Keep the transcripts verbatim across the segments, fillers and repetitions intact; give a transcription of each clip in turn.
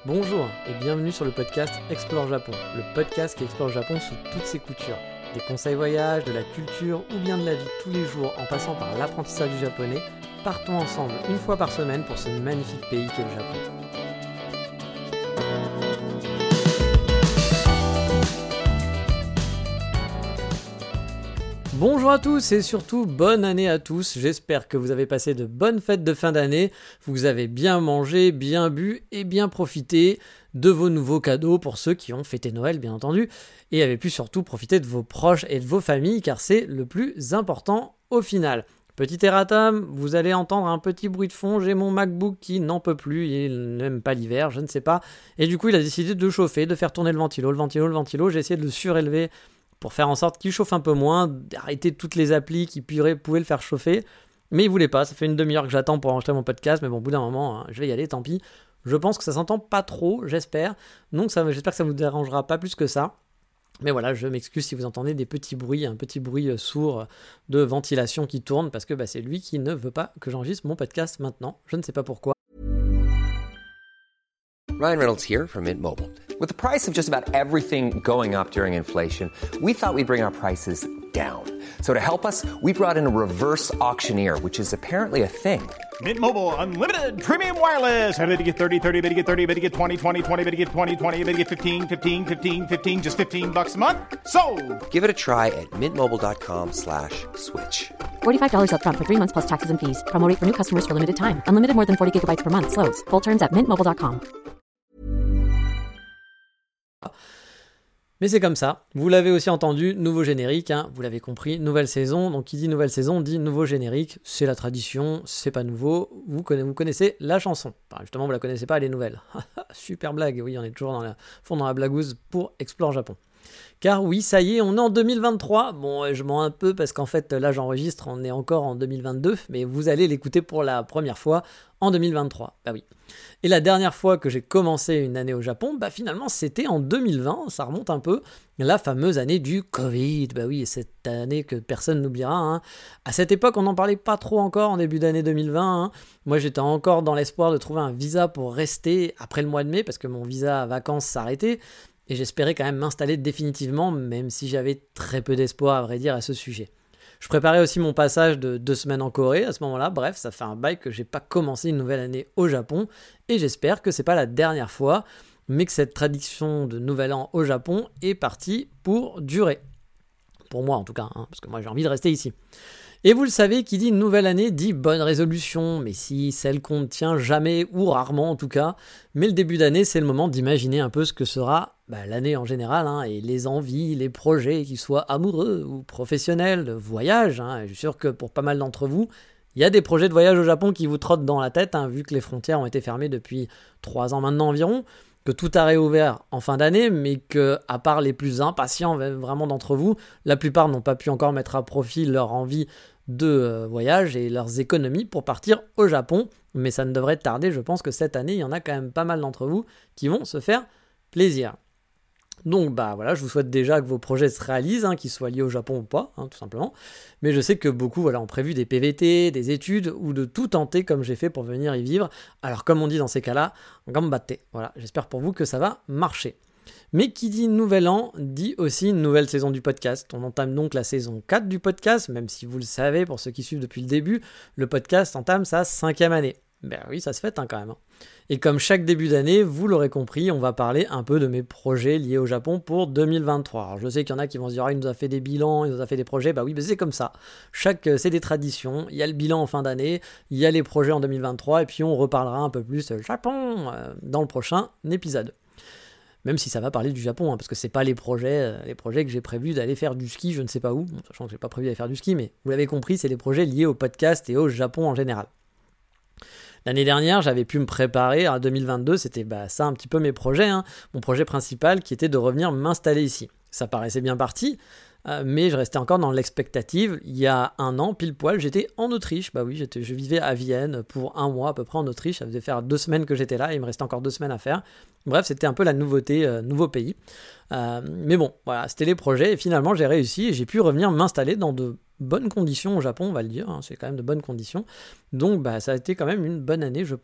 Bonjour et bienvenue sur le podcast Explore Japon, le podcast qui explore le Japon sous toutes ses coutures. Des conseils voyages, de la culture ou bien de la vie tous les jours en passant par l'apprentissage du japonais, partons ensemble une fois par semaine pour ce magnifique pays qu'est le Japon. Bonjour à tous et surtout bonne année à tous, j'espère que vous avez passé de bonnes fêtes de fin d'année, vous avez bien mangé, bien bu et bien profité de vos nouveaux cadeaux pour ceux qui ont fêté Noël bien entendu, et avez pu surtout profiter de vos proches et de vos familles car c'est le plus important au final. Petit erratum, vous allez entendre un petit bruit de fond, j'ai mon MacBook qui n'en peut plus, il n'aime pas l'hiver, je ne sais pas, et du coup il a décidé de chauffer, de faire tourner le ventilo, le ventilo, le ventilo, j'ai essayé de le surélever pour faire en sorte qu'il chauffe un peu moins, d'arrêter toutes les applis qui pouvaient le faire chauffer, mais il voulait pas, ça fait une demi-heure que j'attends pour enregistrer mon podcast, mais bon, au bout d'un moment, hein, je vais y aller, tant pis. Je pense que ça s'entend pas trop, j'espère, donc ça, j'espère que ça vous dérangera pas plus que ça. Mais voilà, je m'excuse si vous entendez des petits bruits, un petit bruit sourd de ventilation qui tourne, parce que bah, c'est lui qui ne veut pas que j'enregistre mon podcast maintenant, je ne sais pas pourquoi. Ryan Reynolds here from Mint Mobile. With the price of just about everything going up during inflation, we thought we'd bring our prices down. So to help us, we brought in a reverse auctioneer, which is apparently a thing. Mint Mobile Unlimited Premium Wireless. How to get thirty, thirty, how to get thirty, how to get twenty, twenty, twenty, how to get twenty, twenty, how to get fifteen, fifteen, fifteen, fifteen, just fifteen bucks a month? Sold! Give it a try at mintmobile.com slash switch. forty-five dollars up front for three months plus taxes and fees. Promo rate for new customers for limited time. Unlimited more than forty gigabytes per month. Slows full terms at mint mobile dot com. Mais c'est comme ça, vous l'avez aussi entendu, nouveau générique, hein, vous l'avez compris, nouvelle saison, donc qui dit nouvelle saison dit nouveau générique, c'est la tradition, c'est pas nouveau, vous connaissez, vous connaissez la chanson, enfin, justement vous la connaissez pas, elle est nouvelle, super blague, oui on est toujours dans la fond dans la blagouze pour Explore Japon. Car oui, ça y est, on est en deux mille vingt-trois. Bon, je mens un peu parce qu'en fait, là, j'enregistre, on est encore en deux mille vingt-deux, mais vous allez l'écouter pour la première fois en deux mille vingt-trois. Bah oui. Et la dernière fois que j'ai commencé une année au Japon, bah finalement, c'était en deux mille vingt, ça remonte un peu, la fameuse année du Covid. Bah oui, cette année que personne n'oubliera. Hein. À cette époque, on n'en parlait pas trop encore en début d'année deux mille vingt. Hein. Moi, j'étais encore dans l'espoir de trouver un visa pour rester après le mois de mai, parce que mon visa à vacances s'arrêtait. Et j'espérais quand même m'installer définitivement, même si j'avais très peu d'espoir, à vrai dire, à ce sujet. Je préparais aussi mon passage de deux semaines en Corée à ce moment-là. Bref, ça fait un bail que j'ai pas commencé une nouvelle année au Japon. Et j'espère que c'est pas la dernière fois, mais que cette tradition de nouvel an au Japon est partie pour durer. Pour moi en tout cas, hein, parce que moi j'ai envie de rester ici. Et vous le savez, qui dit nouvelle année dit bonne résolution, mais si celle qu'on ne tient jamais, ou rarement en tout cas. Mais le début d'année, c'est le moment d'imaginer un peu ce que sera bah, l'année en général, hein, et les envies, les projets, qu'ils soient amoureux ou professionnels, de voyage. Hein. Je suis sûr que pour pas mal d'entre vous, il y a des projets de voyage au Japon qui vous trottent dans la tête, hein, vu que les frontières ont été fermées depuis trois ans maintenant environ, que tout a réouvert en fin d'année, mais que, à part les plus impatients vraiment d'entre vous, la plupart n'ont pas pu encore mettre à profit leur envie de euh, voyage et leurs économies pour partir au Japon. Mais ça ne devrait tarder, je pense que cette année, il y en a quand même pas mal d'entre vous qui vont se faire plaisir. Donc bah voilà, je vous souhaite déjà que vos projets se réalisent, hein, qu'ils soient liés au Japon ou pas, hein, tout simplement. Mais je sais que beaucoup voilà, ont prévu des P V T, des études, ou de tout tenter comme j'ai fait pour venir y vivre. Alors comme on dit dans ces cas-là, gambate. Voilà, j'espère pour vous que ça va marcher. Mais qui dit nouvel an, dit aussi une nouvelle saison du podcast. On entame donc la saison quatre du podcast, même si vous le savez, pour ceux qui suivent depuis le début, le podcast entame sa cinquième année. Ben oui, ça se fête hein, quand même. Hein. Et comme chaque début d'année, vous l'aurez compris, on va parler un peu de mes projets liés au Japon pour deux mille vingt-trois. Alors je sais qu'il y en a qui vont se dire ah, il nous a fait des bilans, il nous a fait des projets. Bah oui, mais c'est comme ça. Chaque, c'est des traditions. Il y a le bilan en fin d'année, il y a les projets en deux mille vingt-trois, et puis on reparlera un peu plus Japon euh, dans le prochain épisode. Même si ça va parler du Japon, hein, parce que c'est pas les projets, euh, les projets que j'ai prévu d'aller faire du ski, je ne sais pas où, bon, sachant que j'ai pas prévu d'aller faire du ski, mais vous l'avez compris, c'est les projets liés au podcast et au Japon en général. L'année dernière, j'avais pu me préparer à deux mille vingt-deux, c'était bah, ça un petit peu mes projets, hein, mon projet principal qui était de revenir m'installer ici. Ça paraissait bien parti, euh, mais je restais encore dans l'expectative. Il y a un an, pile poil, j'étais en Autriche. Bah oui, j'étais, je vivais à Vienne pour un mois à peu près en Autriche. Ça faisait faire deux semaines que j'étais là et il me restait encore deux semaines à faire. Bref, c'était un peu la nouveauté, euh, nouveau pays. Euh, mais bon, voilà, c'était les projets et finalement j'ai réussi et j'ai pu revenir m'installer dans de bonnes conditions au Japon, on va le dire, hein, c'est quand même de bonnes conditions. Donc bah, ça a été quand même une bonne année, je pense.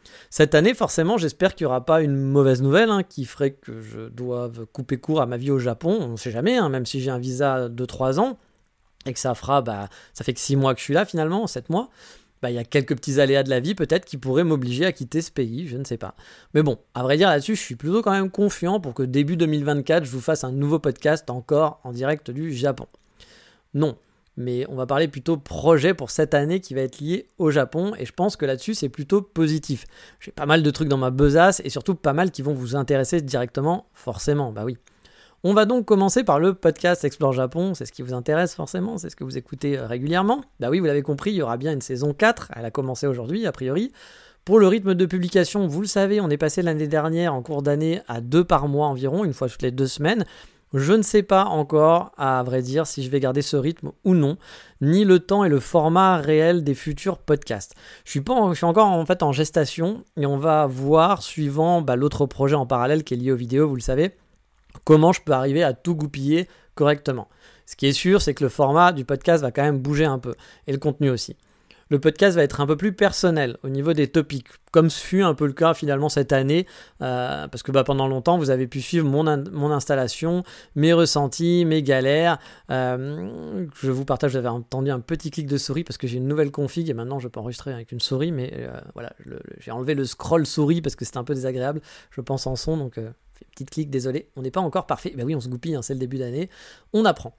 Cette année, forcément, j'espère qu'il n'y aura pas une mauvaise nouvelle hein, qui ferait que je doive couper court à ma vie au Japon. On ne sait jamais, hein, même si j'ai un visa de trois ans et que ça fera, bah, ça fait que six mois que je suis là finalement, sept mois. Bah, il y a quelques petits aléas de la vie peut-être qui pourraient m'obliger à quitter ce pays, je ne sais pas. Mais bon, à vrai dire là-dessus, je suis plutôt quand même confiant pour que début deux mille vingt-quatre, je vous fasse un nouveau podcast encore en direct du Japon. Non. Mais on va parler plutôt projet pour cette année qui va être lié au Japon et je pense que là-dessus c'est plutôt positif. J'ai pas mal de trucs dans ma besace et surtout pas mal qui vont vous intéresser directement, forcément, bah oui. On va donc commencer par le podcast Explore Japon, c'est ce qui vous intéresse forcément, c'est ce que vous écoutez régulièrement. Bah oui, vous l'avez compris, il y aura bien une saison quatre, elle a commencé aujourd'hui a priori. Pour le rythme de publication, vous le savez, on est passé l'année dernière en cours d'année à deux par mois environ, une fois toutes les deux semaines. Je ne sais pas encore, à vrai dire, si je vais garder ce rythme ou non, ni le temps et le format réel des futurs podcasts. Je suis, pas en, je suis encore en fait en gestation et on va voir, suivant bah, l'autre projet en parallèle qui est lié aux vidéos, vous le savez, comment je peux arriver à tout goupiller correctement. Ce qui est sûr, c'est que le format du podcast va quand même bouger un peu, et le contenu aussi. Le podcast va être un peu plus personnel au niveau des topics, comme ce fut un peu le cas finalement cette année, euh, parce que bah, pendant longtemps vous avez pu suivre mon, in- mon installation, mes ressentis, mes galères. Euh, je vous partage, vous avez entendu un petit clic de souris parce que j'ai une nouvelle config et maintenant je peux enregistrer avec une souris, mais euh, voilà, le, le, j'ai enlevé le scroll souris parce que c'était un peu désagréable, je pense en son, donc euh, petit clic, désolé, on n'est pas encore parfait. Ben oui, on se goupille, hein, c'est le début d'année, on apprend.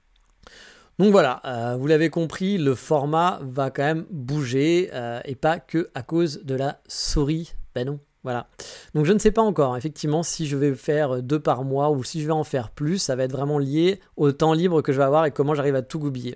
Donc voilà, euh, vous l'avez compris, le format va quand même bouger euh, et pas que à cause de la souris. Ben non, voilà. Donc je ne sais pas encore, effectivement, si je vais faire deux par mois ou si je vais en faire plus, ça va être vraiment lié au temps libre que je vais avoir et comment j'arrive à tout goupiller.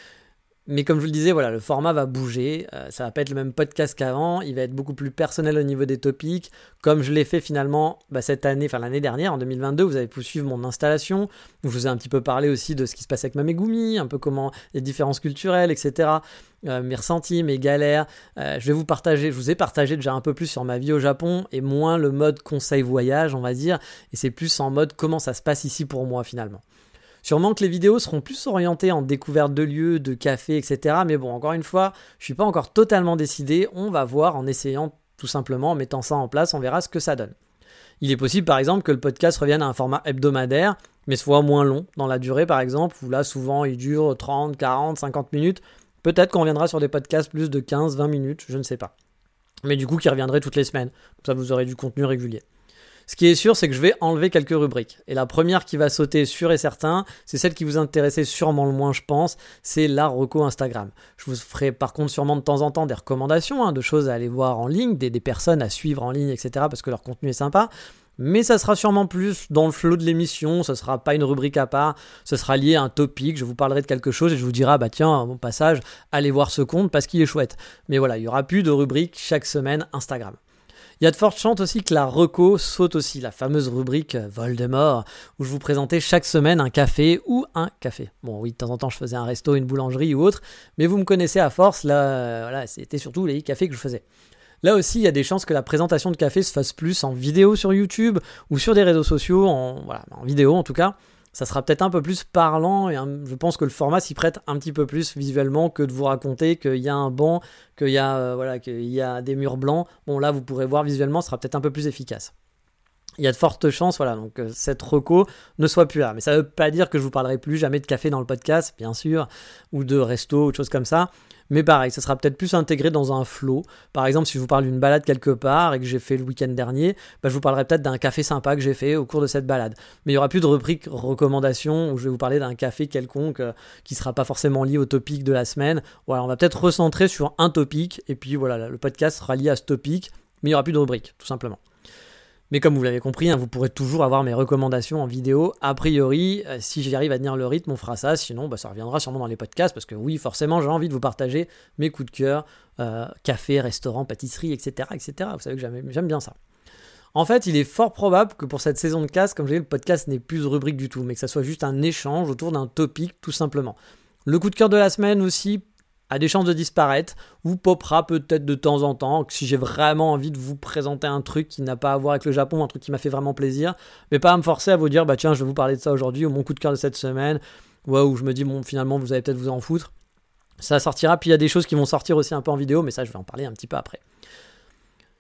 Mais comme je vous le disais, voilà, le format va bouger, euh, ça va pas être le même podcast qu'avant, il va être beaucoup plus personnel au niveau des topics, comme je l'ai fait finalement bah, cette année, enfin l'année dernière, en deux mille vingt-deux, vous avez pu suivre mon installation, où je vous ai un petit peu parlé aussi de ce qui se passe avec ma Megumi, un peu comment les différences culturelles, et cetera, euh, mes ressentis, mes galères, euh, je vais vous partager, je vous ai partagé déjà un peu plus sur ma vie au Japon, et moins le mode conseil voyage, on va dire, et c'est plus en mode comment ça se passe ici pour moi finalement. Sûrement que les vidéos seront plus orientées en découverte de lieux, de cafés, et cetera. Mais bon, encore une fois, je ne suis pas encore totalement décidé. On va voir en essayant tout simplement, en mettant ça en place, on verra ce que ça donne. Il est possible par exemple que le podcast revienne à un format hebdomadaire, mais soit moins long dans la durée par exemple, où là souvent il dure trente, quarante, cinquante minutes. Peut-être qu'on reviendra sur des podcasts plus de quinze, vingt minutes, je ne sais pas. Mais du coup qui reviendraient toutes les semaines. Comme ça vous aurez du contenu régulier. Ce qui est sûr, c'est que je vais enlever quelques rubriques. Et la première qui va sauter, sûr et certain, c'est celle qui vous intéressait sûrement le moins, je pense, c'est la reco Instagram. Je vous ferai par contre sûrement de temps en temps des recommandations, hein, de choses à aller voir en ligne, des, des personnes à suivre en ligne, et cetera, parce que leur contenu est sympa. Mais ça sera sûrement plus dans le flow de l'émission, ce sera pas une rubrique à part, ce sera lié à un topic, je vous parlerai de quelque chose et je vous dirai, bah tiens, à mon passage, allez voir ce compte parce qu'il est chouette. Mais voilà, il y aura plus de rubrique chaque semaine Instagram. Il y a de fortes chances aussi que la reco saute aussi, la fameuse rubrique Voldemort, où je vous présentais chaque semaine un café ou un café. Bon oui, de temps en temps je faisais un resto, une boulangerie ou autre, mais vous me connaissez à force, là, euh, voilà, c'était surtout les cafés que je faisais. Là aussi, il y a des chances que la présentation de café se fasse plus en vidéo sur YouTube ou sur des réseaux sociaux, en, voilà, en vidéo en tout cas. Ça sera peut-être un peu plus parlant et un, je pense que le format s'y prête un petit peu plus visuellement que de vous raconter qu'il y a un banc, qu'il y a, euh, voilà, qu'il y a des murs blancs. Bon là, vous pourrez voir visuellement, ce sera peut-être un peu plus efficace. Il y a de fortes chances, voilà, donc euh, cette reco ne soit plus là. Mais ça ne veut pas dire que je vous parlerai plus jamais de café dans le podcast, bien sûr, ou de resto ou de choses comme ça. Mais pareil, ça sera peut-être plus intégré dans un flow. Par exemple, si je vous parle d'une balade quelque part et que j'ai fait le week-end dernier, bah, je vous parlerai peut-être d'un café sympa que j'ai fait au cours de cette balade. Mais il n'y aura plus de rubrique recommandations où je vais vous parler d'un café quelconque euh, qui ne sera pas forcément lié au topic de la semaine. Voilà, on va peut-être recentrer sur un topic et puis voilà, le podcast sera lié à ce topic, mais il n'y aura plus de rubrique, tout simplement. Mais comme vous l'avez compris, hein, vous pourrez toujours avoir mes recommandations en vidéo. A priori, euh, si j'arrive à tenir le rythme, on fera ça. Sinon, bah, ça reviendra sûrement dans les podcasts parce que oui, forcément, j'ai envie de vous partager mes coups de cœur, euh, café, restaurant, pâtisserie, et cetera, et cetera. Vous savez que j'aime, j'aime bien ça. En fait, il est fort probable que pour cette saison de casse, comme j'ai dit, le podcast n'est plus de rubrique du tout, mais que ça soit juste un échange autour d'un topic, tout simplement. Le coup de cœur de la semaine aussi a des chances de disparaître ou popera peut-être de temps en temps si j'ai vraiment envie de vous présenter un truc qui n'a pas à voir avec le Japon, un truc qui m'a fait vraiment plaisir, mais pas à me forcer à vous dire bah tiens je vais vous parler de ça aujourd'hui ou mon coup de cœur de cette semaine, ouais, où je me dis bon finalement vous allez peut-être vous en foutre. Ça sortira, puis il y a des choses qui vont sortir aussi un peu en vidéo, mais ça je vais en parler un petit peu après.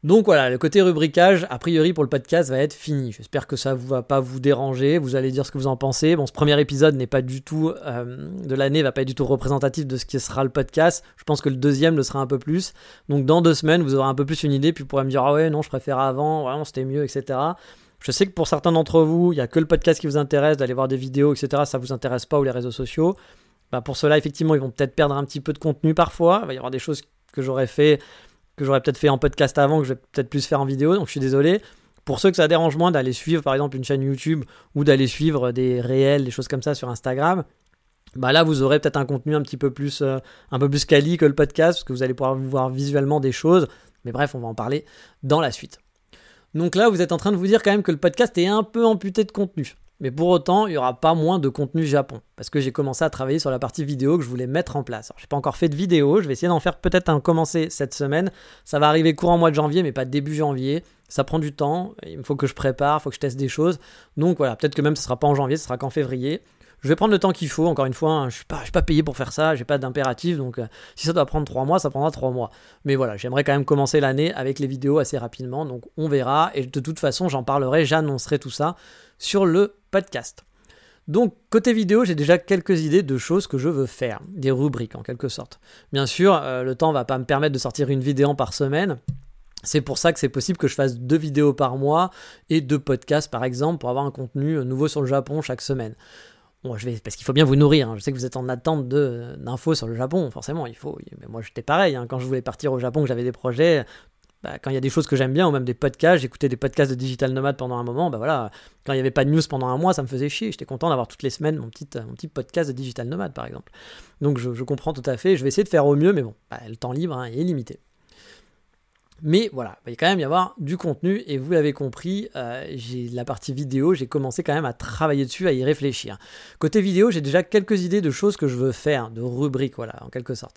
Donc voilà, le côté rubricage, a priori pour le podcast, va être fini. J'espère que ça ne va pas vous déranger, vous allez dire ce que vous en pensez. Bon, ce premier épisode n'est pas du tout, euh, de l'année, va pas être du tout représentatif de ce qui sera le podcast. Je pense que le deuxième le sera un peu plus. Donc dans deux semaines, vous aurez un peu plus une idée, puis vous pourrez me dire « Ah ouais, non, je préfère avant, ouais, non, c'était mieux, et cetera » Je sais que pour certains d'entre vous, il n'y a que le podcast qui vous intéresse, d'aller voir des vidéos, et cetera. Ça ne vous intéresse pas, ou les réseaux sociaux. Bah, pour cela, effectivement, ils vont peut-être perdre un petit peu de contenu parfois. Il va y avoir des choses que j'aurais fait... que j'aurais peut-être fait en podcast avant, que je vais peut-être plus faire en vidéo, donc je suis désolé. Pour ceux que ça dérange moins d'aller suivre par exemple une chaîne YouTube ou d'aller suivre des réels, des choses comme ça sur Instagram, bah là vous aurez peut-être un contenu un petit peu plus, euh, un peu plus quali que le podcast, parce que vous allez pouvoir voir visuellement des choses, mais bref, on va en parler dans la suite. Donc là, vous êtes en train de vous dire quand même que le podcast est un peu amputé de contenu. Mais pour autant, il n'y aura pas moins de contenu Japon, parce que j'ai commencé à travailler sur la partie vidéo que je voulais mettre en place. Alors, je n'ai pas encore fait de vidéo, je vais essayer d'en faire peut-être un commencer cette semaine. Ça va arriver courant mois de janvier, mais pas début janvier. Ça prend du temps, il faut que je prépare, il faut que je teste des choses. Donc voilà, peut-être que même ce ne sera pas en janvier, ce sera qu'en février. Je vais prendre le temps qu'il faut, encore une fois, hein, je ne suis pas, je suis pas payé pour faire ça, je n'ai pas d'impératif, donc euh, si ça doit prendre trois mois, ça prendra trois mois. Mais voilà, j'aimerais quand même commencer l'année avec les vidéos assez rapidement, donc on verra, et de toute façon, j'en parlerai, j'annoncerai tout ça sur le podcast. Donc, côté vidéo, j'ai déjà quelques idées de choses que je veux faire, des rubriques en quelque sorte. Bien sûr, euh, le temps ne va pas me permettre de sortir une vidéo par semaine. C'est pour ça que c'est possible que je fasse deux vidéos par mois et deux podcasts par exemple pour avoir un contenu nouveau sur le Japon chaque semaine. Bon, je vais, parce qu'il faut bien vous nourrir, hein. Je sais que vous êtes en attente de, d'infos sur le Japon, forcément, il faut. Mais moi j'étais pareil, hein. Quand je voulais partir au Japon, que j'avais des projets... Bah, quand il y a des choses que j'aime bien, ou même des podcasts, j'écoutais des podcasts de Digital Nomad pendant un moment, bah voilà, quand il n'y avait pas de news pendant un mois, ça me faisait chier, j'étais content d'avoir toutes les semaines mon petit, mon petit podcast de Digital Nomad par exemple. Donc je, je comprends tout à fait, je vais essayer de faire au mieux, mais bon, bah, le temps libre hein, est limité. Mais voilà, il va quand même y avoir du contenu, et vous l'avez compris, euh, j'ai la partie vidéo, j'ai commencé quand même à travailler dessus, à y réfléchir. Côté vidéo, j'ai déjà quelques idées de choses que je veux faire, de rubriques, voilà, en quelque sorte.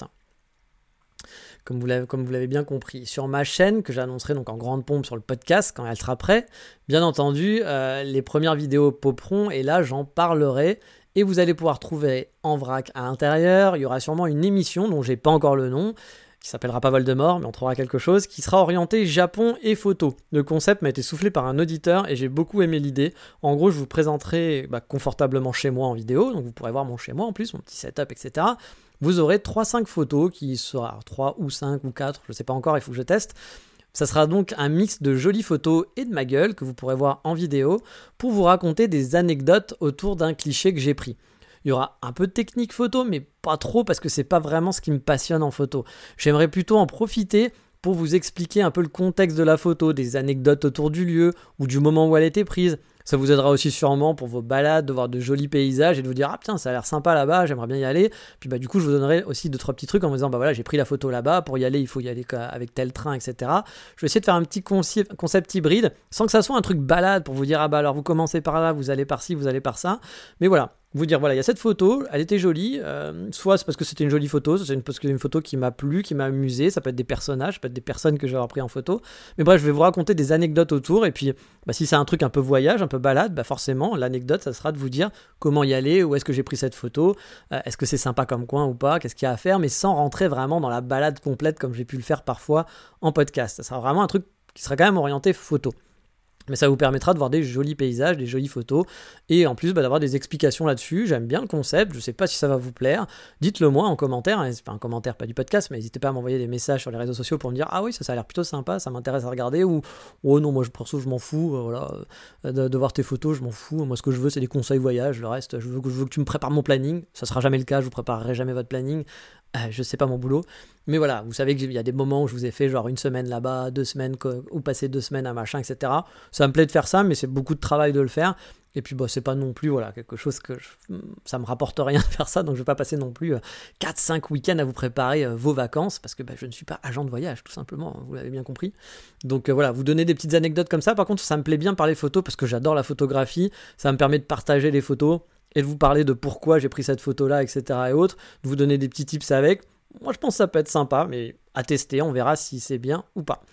Comme vous, l'avez, comme vous l'avez bien compris. Sur ma chaîne, que j'annoncerai donc en grande pompe sur le podcast quand elle sera prête, bien entendu, euh, les premières vidéos poperont et là, j'en parlerai. Et vous allez pouvoir trouver en vrac à l'intérieur. Il y aura sûrement une émission dont j'ai pas encore le nom, qui s'appellera pas Voldemort, mais on trouvera quelque chose, qui sera orienté Japon et photo. Le concept m'a été soufflé par un auditeur et j'ai beaucoup aimé l'idée. En gros, je vous présenterai bah, confortablement chez moi en vidéo, donc vous pourrez voir mon chez moi en plus, mon petit setup, et cetera. Vous aurez trois à cinq photos, qui sera trois ou cinq ou quatre, je ne sais pas encore, il faut que je teste. Ça sera donc un mix de jolies photos et de ma gueule que vous pourrez voir en vidéo pour vous raconter des anecdotes autour d'un cliché que j'ai pris. Il y aura un peu de technique photo, mais pas trop parce que c'est pas vraiment ce qui me passionne en photo. J'aimerais plutôt en profiter pour vous expliquer un peu le contexte de la photo, des anecdotes autour du lieu ou du moment où elle a été prise. Ça vous aidera aussi sûrement pour vos balades, de voir de jolis paysages et de vous dire « Ah putain, ça a l'air sympa là-bas, j'aimerais bien y aller. » Puis bah du coup, je vous donnerai aussi deux, trois petits trucs en me disant « Bah voilà, j'ai pris la photo là-bas, pour y aller, il faut y aller avec tel train, et cetera » Je vais essayer de faire un petit concept, concept hybride, sans que ça soit un truc balade pour vous dire « Ah bah alors vous commencez par là, vous allez par ci, vous allez par ça. » Mais voilà. Vous dire voilà, il y a cette photo, elle était jolie, euh, soit c'est parce que c'était une jolie photo, soit c'est une, parce que c'est une photo qui m'a plu, qui m'a amusé, ça peut être des personnages, ça peut être des personnes que j'ai pris en photo, mais bref, je vais vous raconter des anecdotes autour, et puis bah, si c'est un truc un peu voyage, un peu balade, bah forcément, l'anecdote, ça sera de vous dire comment y aller, où est-ce que j'ai pris cette photo, euh, est-ce que c'est sympa comme coin ou pas, qu'est-ce qu'il y a à faire, mais sans rentrer vraiment dans la balade complète comme j'ai pu le faire parfois en podcast. Ça sera vraiment un truc qui sera quand même orienté photo. Mais ça vous permettra de voir des jolis paysages, des jolies photos, et en plus bah, d'avoir des explications là-dessus. J'aime bien le concept, je ne sais pas si ça va vous plaire. Dites-le moi en commentaire, enfin en commentaire, pas du podcast, mais n'hésitez pas à m'envoyer des messages sur les réseaux sociaux pour me dire « Ah oui, ça, ça a l'air plutôt sympa, ça m'intéresse à regarder » ou « Oh non, moi je, perso, je m'en fous, euh, voilà, de, de voir tes photos, je m'en fous. Moi ce que je veux, c'est des conseils voyage, le reste, je veux, je veux que tu me prépares mon planning. Ça sera jamais le cas, je vous préparerai jamais votre planning. Euh, je sais pas mon boulot. Mais voilà, vous savez qu'il y a des moments où je vous ai fait genre une semaine là-bas, deux semaines, ou passer deux semaines à machin, et cetera. Ça me plaît de faire ça, mais c'est beaucoup de travail de le faire. Et puis, bah, c'est pas non plus voilà, quelque chose que je, ça me rapporte rien de faire ça, donc je vais pas passer non plus quatre cinq week-ends à vous préparer euh, vos vacances, parce que bah, je ne suis pas agent de voyage, tout simplement, vous l'avez bien compris. Donc euh, voilà, vous donnez des petites anecdotes comme ça. Par contre, ça me plaît bien de parler photos, parce que j'adore la photographie, ça me permet de partager les photos, et de vous parler de pourquoi j'ai pris cette photo-là, et cetera et autres, de vous donner des petits tips avec. Moi, je pense que ça peut être sympa, mais à tester, on verra si c'est bien ou pas.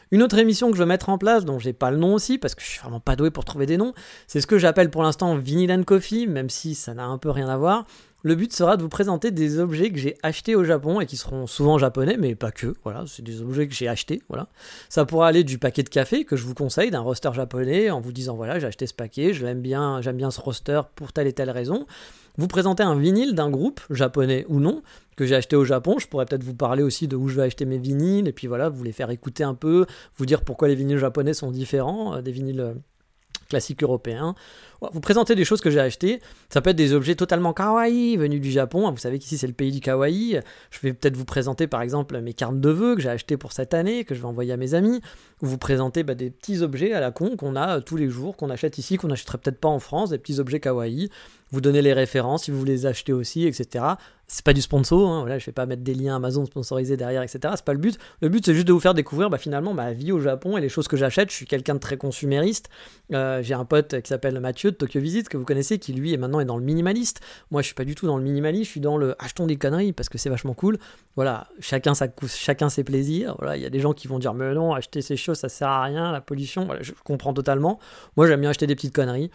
Une autre émission que je veux mettre en place, dont j'ai pas le nom aussi, parce que je suis vraiment pas doué pour trouver des noms, c'est ce que j'appelle pour l'instant Vinyl and Coffee, même si ça n'a un peu rien à voir. Le but sera de vous présenter des objets que j'ai achetés au Japon et qui seront souvent japonais, mais pas que, voilà, c'est des objets que j'ai achetés, voilà. Ça pourra aller du paquet de café que je vous conseille, d'un roster japonais, en vous disant voilà, j'ai acheté ce paquet, je l'aime bien, j'aime bien ce roster pour telle et telle raison. Vous présentez un vinyle d'un groupe, japonais ou non, que j'ai acheté au Japon. Je pourrais peut-être vous parler aussi de où je vais acheter mes vinyles, et puis voilà, vous les faire écouter un peu, vous dire pourquoi les vinyles japonais sont différents euh, des vinyles euh, classiques européens. Vous présentez des choses que j'ai achetées. Ça peut être des objets totalement kawaii venus du Japon. Vous savez qu'ici c'est le pays du kawaii. Je vais peut-être vous présenter par exemple mes cartes de vœux que j'ai achetées pour cette année, que je vais envoyer à mes amis. Ou vous présenter bah, des petits objets à la con qu'on a euh, tous les jours, qu'on achète ici, qu'on n'achèterait peut-être pas en France, des petits objets kawaii. Vous donnez les références si vous les achetez aussi, et cetera. C'est pas du sponsor, hein, voilà, je vais pas mettre des liens Amazon sponsorisés derrière, et cetera. C'est pas le but. Le but, c'est juste de vous faire découvrir bah, finalement ma vie au Japon et les choses que j'achète. Je suis quelqu'un de très consumériste. Euh, j'ai un pote qui s'appelle Mathieu de Tokyo Visit, que vous connaissez, qui lui est maintenant est dans le minimaliste. Moi, je suis pas du tout dans le minimaliste, je suis dans le achetons des conneries parce que c'est vachement cool. Voilà, chacun, sa, chacun ses plaisirs. Voilà, il y a des gens qui vont dire mais non, acheter ces choses, ça sert à rien, la pollution. Voilà, je comprends totalement. Moi, j'aime bien acheter des petites conneries.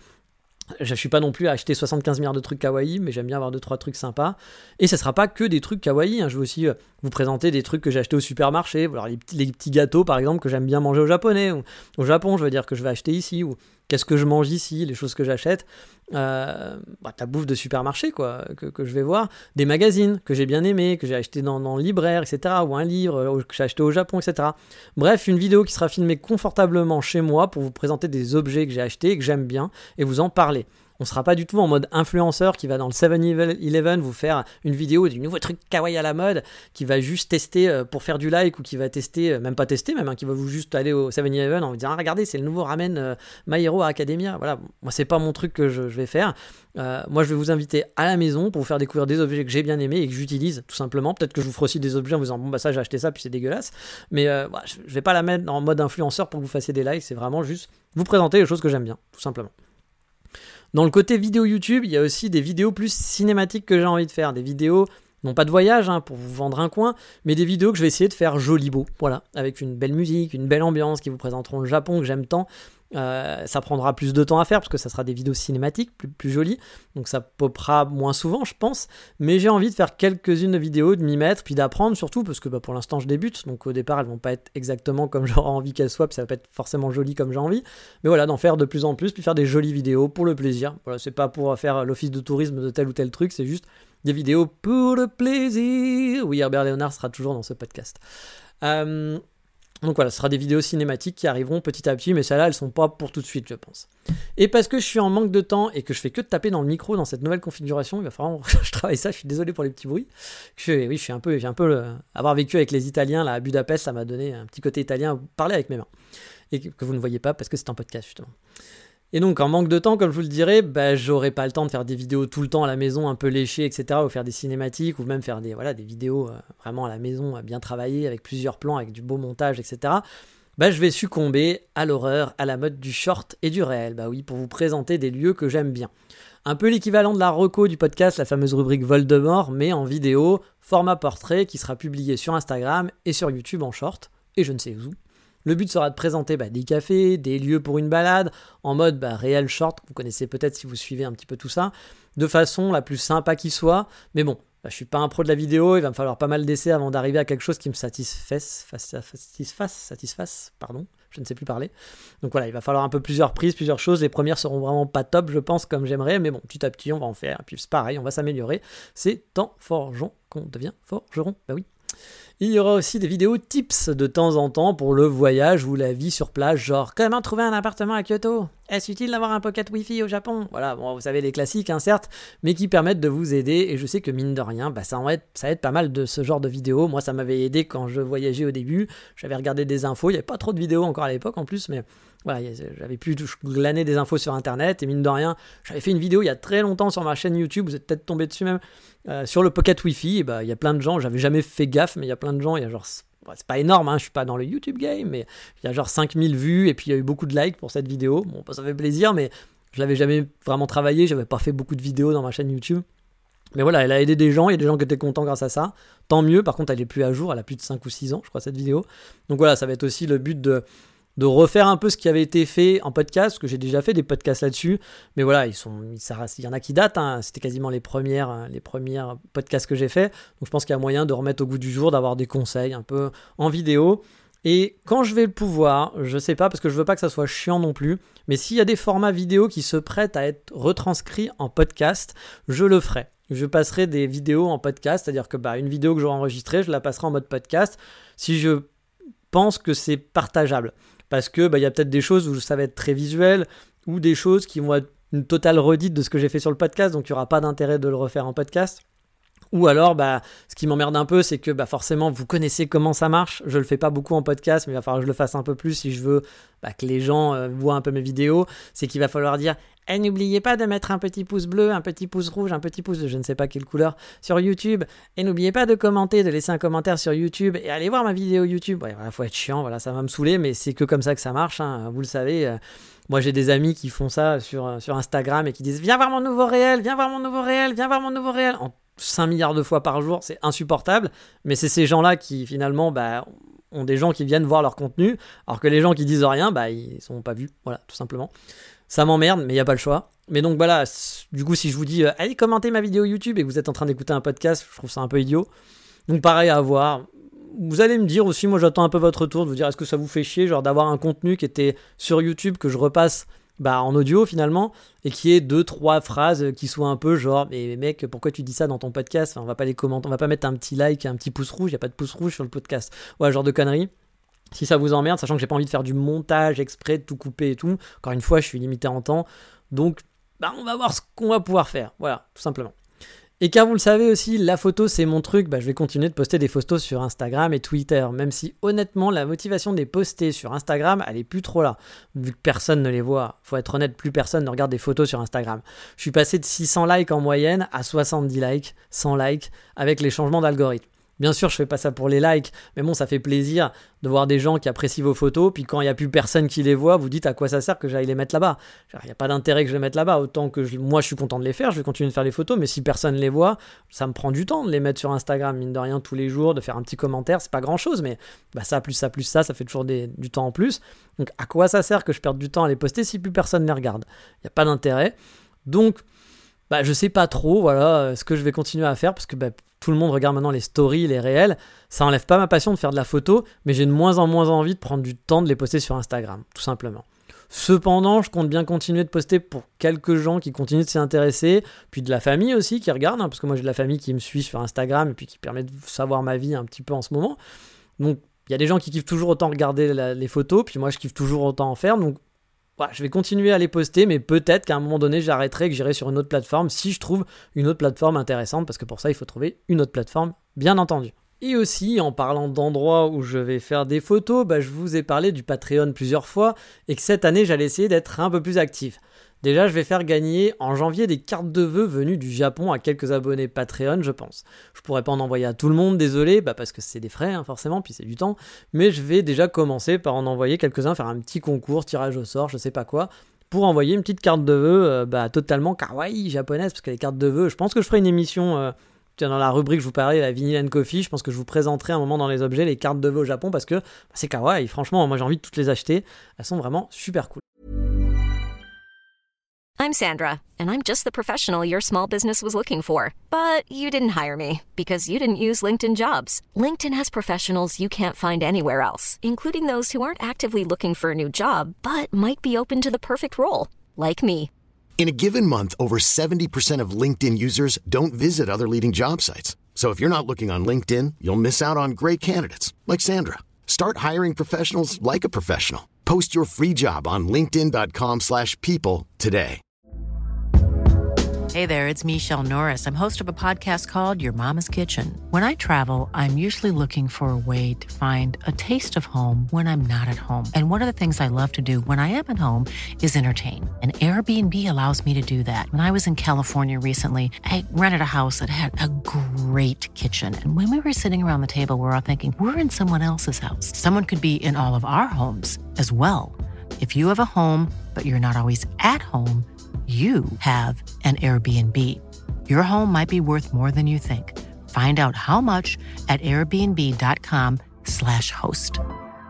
Je suis pas non plus à acheter soixante-quinze milliards de trucs kawaii, mais j'aime bien avoir deux trois trucs sympas. Et ce sera pas que des trucs kawaii, hein. Je vais aussi euh, vous présenter des trucs que j'ai achetés au supermarché. Alors, les, petits, les petits gâteaux, par exemple, que j'aime bien manger au japonais, ou au Japon, je veux dire que je vais acheter ici, ou qu'est-ce que je mange ici, les choses que j'achète. Euh, bah, ta bouffe de supermarché, quoi, que, que je vais voir. Des magazines que j'ai bien aimés, que j'ai acheté dans, dans le libraire, et cetera. Ou un livre euh, que j'ai acheté au Japon, et cetera. Bref, une vidéo qui sera filmée confortablement chez moi pour vous présenter des objets que j'ai achetés et que j'aime bien et vous en parler. On ne sera pas du tout en mode influenceur qui va dans le seven eleven vous faire une vidéo du nouveau truc kawaii à la mode, qui va juste tester euh, pour faire du like, ou qui va tester, euh, même pas tester même, hein, qui va vous juste aller au seven eleven en vous disant ah, regardez c'est le nouveau ramen euh, My Hero Academia. Voilà, moi c'est pas mon truc que je, je vais faire. Euh, moi je vais vous inviter à la maison pour vous faire découvrir des objets que j'ai bien aimés et que j'utilise tout simplement. Peut-être que je vous ferai aussi des objets en vous disant bon bah ça j'ai acheté ça puis c'est dégueulasse, mais euh, bah, je, je vais pas la mettre en mode influenceur pour que vous fassiez des likes. C'est vraiment juste vous présenter les choses que j'aime bien, tout simplement. Dans le côté vidéo YouTube, il y a aussi des vidéos plus cinématiques que j'ai envie de faire. Des vidéos, non pas de voyage, hein, pour vous vendre un coin, mais des vidéos que je vais essayer de faire joli beau. Voilà, avec une belle musique, une belle ambiance qui vous présenteront le Japon que j'aime tant. Euh, ça prendra plus de temps à faire parce que ça sera des vidéos cinématiques plus, plus jolies, donc ça popera moins souvent je pense, mais j'ai envie de faire quelques-unes de vidéos, de m'y mettre, puis d'apprendre surtout parce que bah, pour l'instant je débute, donc au départ elles vont pas être exactement comme j'aurais envie qu'elles soient, puis ça va pas être forcément joli comme j'ai envie, mais voilà, d'en faire de plus en plus, puis faire des jolies vidéos pour le plaisir. Voilà, c'est pas pour faire l'office de tourisme de tel ou tel truc, c'est juste des vidéos pour le plaisir. Oui, Herbert Léonard sera toujours dans ce podcast. euh Donc voilà, ce sera des vidéos cinématiques qui arriveront petit à petit, mais celles-là, elles sont pas pour tout de suite, je pense. Et parce que je suis en manque de temps et que je fais que de taper dans le micro dans cette nouvelle configuration, il va falloir que je travaille ça, je suis désolé pour les petits bruits. Je, oui, je suis un peu, j'ai un peu le, avoir vécu avec les Italiens là, à Budapest, ça m'a donné un petit côté italien, parler avec mes mains. Et que, que vous ne voyez pas parce que c'est un podcast, justement. Et donc, en manque de temps, comme je vous le dirai, bah, j'aurai pas le temps de faire des vidéos tout le temps à la maison, un peu léchées, et cetera, ou faire des cinématiques, ou même faire des, voilà, des vidéos euh, vraiment à la maison, euh, bien travaillées, avec plusieurs plans, avec du beau montage, et cetera. Bah, je vais succomber à l'horreur, à la mode du short et du réel. Bah oui, pour vous présenter des lieux que j'aime bien. Un peu l'équivalent de la reco du podcast, la fameuse rubrique Voldemort, mais en vidéo, format portrait, qui sera publié sur Instagram et sur YouTube en short, et je ne sais où. Le but sera de présenter bah, des cafés, des lieux pour une balade, en mode bah, réel short, vous connaissez peut-être si vous suivez un petit peu tout ça, de façon la plus sympa qui soit. Mais bon, bah, je suis pas un pro de la vidéo, il va me falloir pas mal d'essais avant d'arriver à quelque chose qui me satisfasse, satisfasse, satisfasse, pardon, je ne sais plus parler. Donc voilà, il va falloir un peu plusieurs prises, plusieurs choses. Les premières seront vraiment pas top, je pense, comme j'aimerais, mais bon, petit à petit, on va en faire. Et puis c'est pareil, on va s'améliorer. C'est en forgeant qu'on devient forgeron, bah oui. Il y aura aussi des vidéos tips de temps en temps pour le voyage ou la vie sur place, genre comment trouver un appartement à Kyoto ? Est-ce utile d'avoir un pocket Wi-Fi au Japon ? Voilà, bon, vous savez les classiques, hein, certes, mais qui permettent de vous aider. Et je sais que mine de rien, bah, ça, en aide, ça aide pas mal de ce genre de vidéos. Moi, ça m'avait aidé quand je voyageais au début. J'avais regardé des infos. Il n'y avait pas trop de vidéos encore à l'époque en plus, mais voilà, j'avais pu glaner des infos sur Internet. Et mine de rien, j'avais fait une vidéo il y a très longtemps sur ma chaîne YouTube. Vous êtes peut-être tombé dessus même. Euh, sur le pocket Wi-Fi, et bah, il y a plein de gens. J'avais jamais fait gaffe, mais il y a plein de gens. Il y a genre... C'est pas énorme, hein, je suis pas dans le YouTube game, mais il y a genre cinq mille vues et puis il y a eu beaucoup de likes pour cette vidéo. Bon, ça fait plaisir, mais je l'avais jamais vraiment travaillé, j'avais pas fait beaucoup de vidéos dans ma chaîne YouTube. Mais voilà, elle a aidé des gens, il y a des gens qui étaient contents grâce à ça. Tant mieux, par contre, elle est plus à jour, elle a plus de cinq ou six ans, je crois, cette vidéo. Donc voilà, ça va être aussi le but de, de refaire un peu ce qui avait été fait en podcast, parce que j'ai déjà fait des podcasts là-dessus. Mais voilà, ils sont, ça, il y en a qui datent, hein. C'était quasiment les premières, les premières podcasts que j'ai fait. Donc je pense qu'il y a moyen de remettre au goût du jour, d'avoir des conseils un peu en vidéo. Et quand je vais le pouvoir, je sais pas, parce que je veux pas que ça soit chiant non plus, mais s'il y a des formats vidéo qui se prêtent à être retranscrits en podcast, je le ferai. Je passerai des vidéos en podcast, c'est-à-dire que bah, une vidéo que j'aurai enregistrée, je la passerai en mode podcast si je pense que c'est partageable. Parce que bah, y a peut-être des choses où ça va être très visuel ou des choses qui vont être une totale redite de ce que j'ai fait sur le podcast, donc il n'y aura pas d'intérêt de le refaire en podcast. Ou alors, bah, ce qui m'emmerde un peu, c'est que bah, forcément, vous connaissez comment ça marche. Je le fais pas beaucoup en podcast, mais il va falloir que je le fasse un peu plus si je veux bah, que les gens euh, voient un peu mes vidéos. C'est qu'il va falloir dire eh, « N'oubliez pas de mettre un petit pouce bleu, un petit pouce rouge, un petit pouce de je ne sais pas quelle couleur sur YouTube. Et n'oubliez pas de commenter, de laisser un commentaire sur YouTube. Et allez voir ma vidéo YouTube. » Ouais, voilà, faut être chiant, voilà, ça va me saouler, mais c'est que comme ça que ça marche. Hein, vous le savez. Euh, Moi, j'ai des amis qui font ça sur, sur Instagram et qui disent « Viens voir mon nouveau réel, viens voir mon nouveau réel, viens voir mon nouveau réel. » En cinq milliards de fois par jour, c'est insupportable, mais c'est ces gens-là qui finalement bah, ont des gens qui viennent voir leur contenu, alors que les gens qui disent rien, bah, ils sont pas vus, voilà, tout simplement. Ça m'emmerde, mais il n'y a pas le choix. Mais donc voilà, du coup, si je vous dis euh, allez commenter ma vidéo YouTube et que vous êtes en train d'écouter un podcast, je trouve ça un peu idiot. Donc pareil à voir. Vous allez me dire aussi, moi j'attends un peu votre retour, de vous dire est-ce que ça vous fait chier, genre d'avoir un contenu qui était sur YouTube que je repasse bah, en audio finalement, et qui est deux, trois phrases qui soient un peu genre mais mec, pourquoi tu dis ça dans ton podcast, enfin, on va pas les commenter, on va pas mettre un petit like, un petit pouce rouge, il y a pas de pouce rouge sur le podcast. Ouais, genre de conneries. Si ça vous emmerde, sachant que j'ai pas envie de faire du montage exprès, de tout couper et tout, encore une fois, je suis limité en temps, donc bah, on va voir ce qu'on va pouvoir faire, voilà, tout simplement. Et car vous le savez aussi, la photo c'est mon truc, bah, je vais continuer de poster des photos sur Instagram et Twitter, même si honnêtement la motivation de les poster sur Instagram, elle est plus trop là, vu que personne ne les voit. Faut être honnête, plus personne ne regarde des photos sur Instagram. Je suis passé de six cents likes en moyenne à soixante-dix likes, cent likes, avec les changements d'algorithme. Bien sûr, je fais pas ça pour les likes, mais bon, ça fait plaisir de voir des gens qui apprécient vos photos, puis quand il n'y a plus personne qui les voit, vous dites à quoi ça sert que j'aille les mettre là-bas. Il n'y a pas d'intérêt que je les mette là-bas, autant que je, moi je suis content de les faire, je vais continuer de faire les photos, mais si personne les voit, ça me prend du temps de les mettre sur Instagram, mine de rien, tous les jours, de faire un petit commentaire, c'est pas grand-chose, mais bah, ça plus ça plus ça, ça fait toujours des, du temps en plus. Donc à quoi ça sert que je perde du temps à les poster si plus personne les regarde? Il n'y a pas d'intérêt. Donc, bah, je sais pas trop, voilà, ce que je vais continuer à faire, parce que bah, tout le monde regarde maintenant les stories, les réels. Ça enlève pas ma passion de faire de la photo, mais j'ai de moins en moins envie de prendre du temps de les poster sur Instagram, tout simplement. Cependant, je compte bien continuer de poster pour quelques gens qui continuent de s'y intéresser, puis de la famille aussi qui regarde, hein, parce que moi j'ai de la famille qui me suit sur Instagram et puis qui permet de savoir ma vie un petit peu en ce moment. Donc il y a des gens qui kiffent toujours autant regarder la, les photos, puis moi je kiffe toujours autant en faire, donc voilà, je vais continuer à les poster, mais peut-être qu'à un moment donné, j'arrêterai et que j'irai sur une autre plateforme si je trouve une autre plateforme intéressante, parce que pour ça, il faut trouver une autre plateforme, bien entendu. Et aussi, en parlant d'endroits où je vais faire des photos, bah, je vous ai parlé du Patreon plusieurs fois, et que cette année, j'allais essayer d'être un peu plus actif. Déjà, je vais faire gagner en janvier des cartes de vœux venues du Japon à quelques abonnés Patreon, je pense. Je pourrais pas en envoyer à tout le monde, désolé, bah parce que c'est des frais, hein, forcément, puis c'est du temps. Mais je vais déjà commencer par en envoyer quelques-uns, faire un petit concours, tirage au sort, je sais pas quoi, pour envoyer une petite carte de vœux euh, bah, totalement kawaii japonaise, parce que les cartes de vœux, je pense que je ferai une émission... Euh, dans la rubrique, je vous parlais, la Vinyl and Coffee, je pense que je vous présenterai un moment dans les objets les cartes de vœux au Japon, parce que bah, c'est kawaii, franchement, moi j'ai envie de toutes les acheter, elles sont vraiment super cool. I'm Sandra, and I'm just the professional your small business was looking for. But you didn't hire me, because you didn't use LinkedIn Jobs. LinkedIn has professionals you can't find anywhere else, including those who aren't actively looking for a new job, but might be open to the perfect role, like me. In a given month, over seventy percent of LinkedIn users don't visit other leading job sites. So if you're not looking on LinkedIn, you'll miss out on great candidates like Sandra. Start hiring professionals like a professional. Post your free job on linkedin.com slash people today. Hey there, it's Michelle Norris. I'm host of a podcast called Your Mama's Kitchen. When I travel, I'm usually looking for a way to find a taste of home when I'm not at home. And one of the things I love to do when I am at home is entertain. And Airbnb allows me to do that. When I was in California recently, I rented a house that had a great kitchen. And when we were sitting around the table, we were all thinking, we're in someone else's house. Someone could be in all of our homes as well. If you have a home, but you're not always at home, you have an Airbnb. Your home might be worth more than you think. Find out how much at airbnb.com slash host.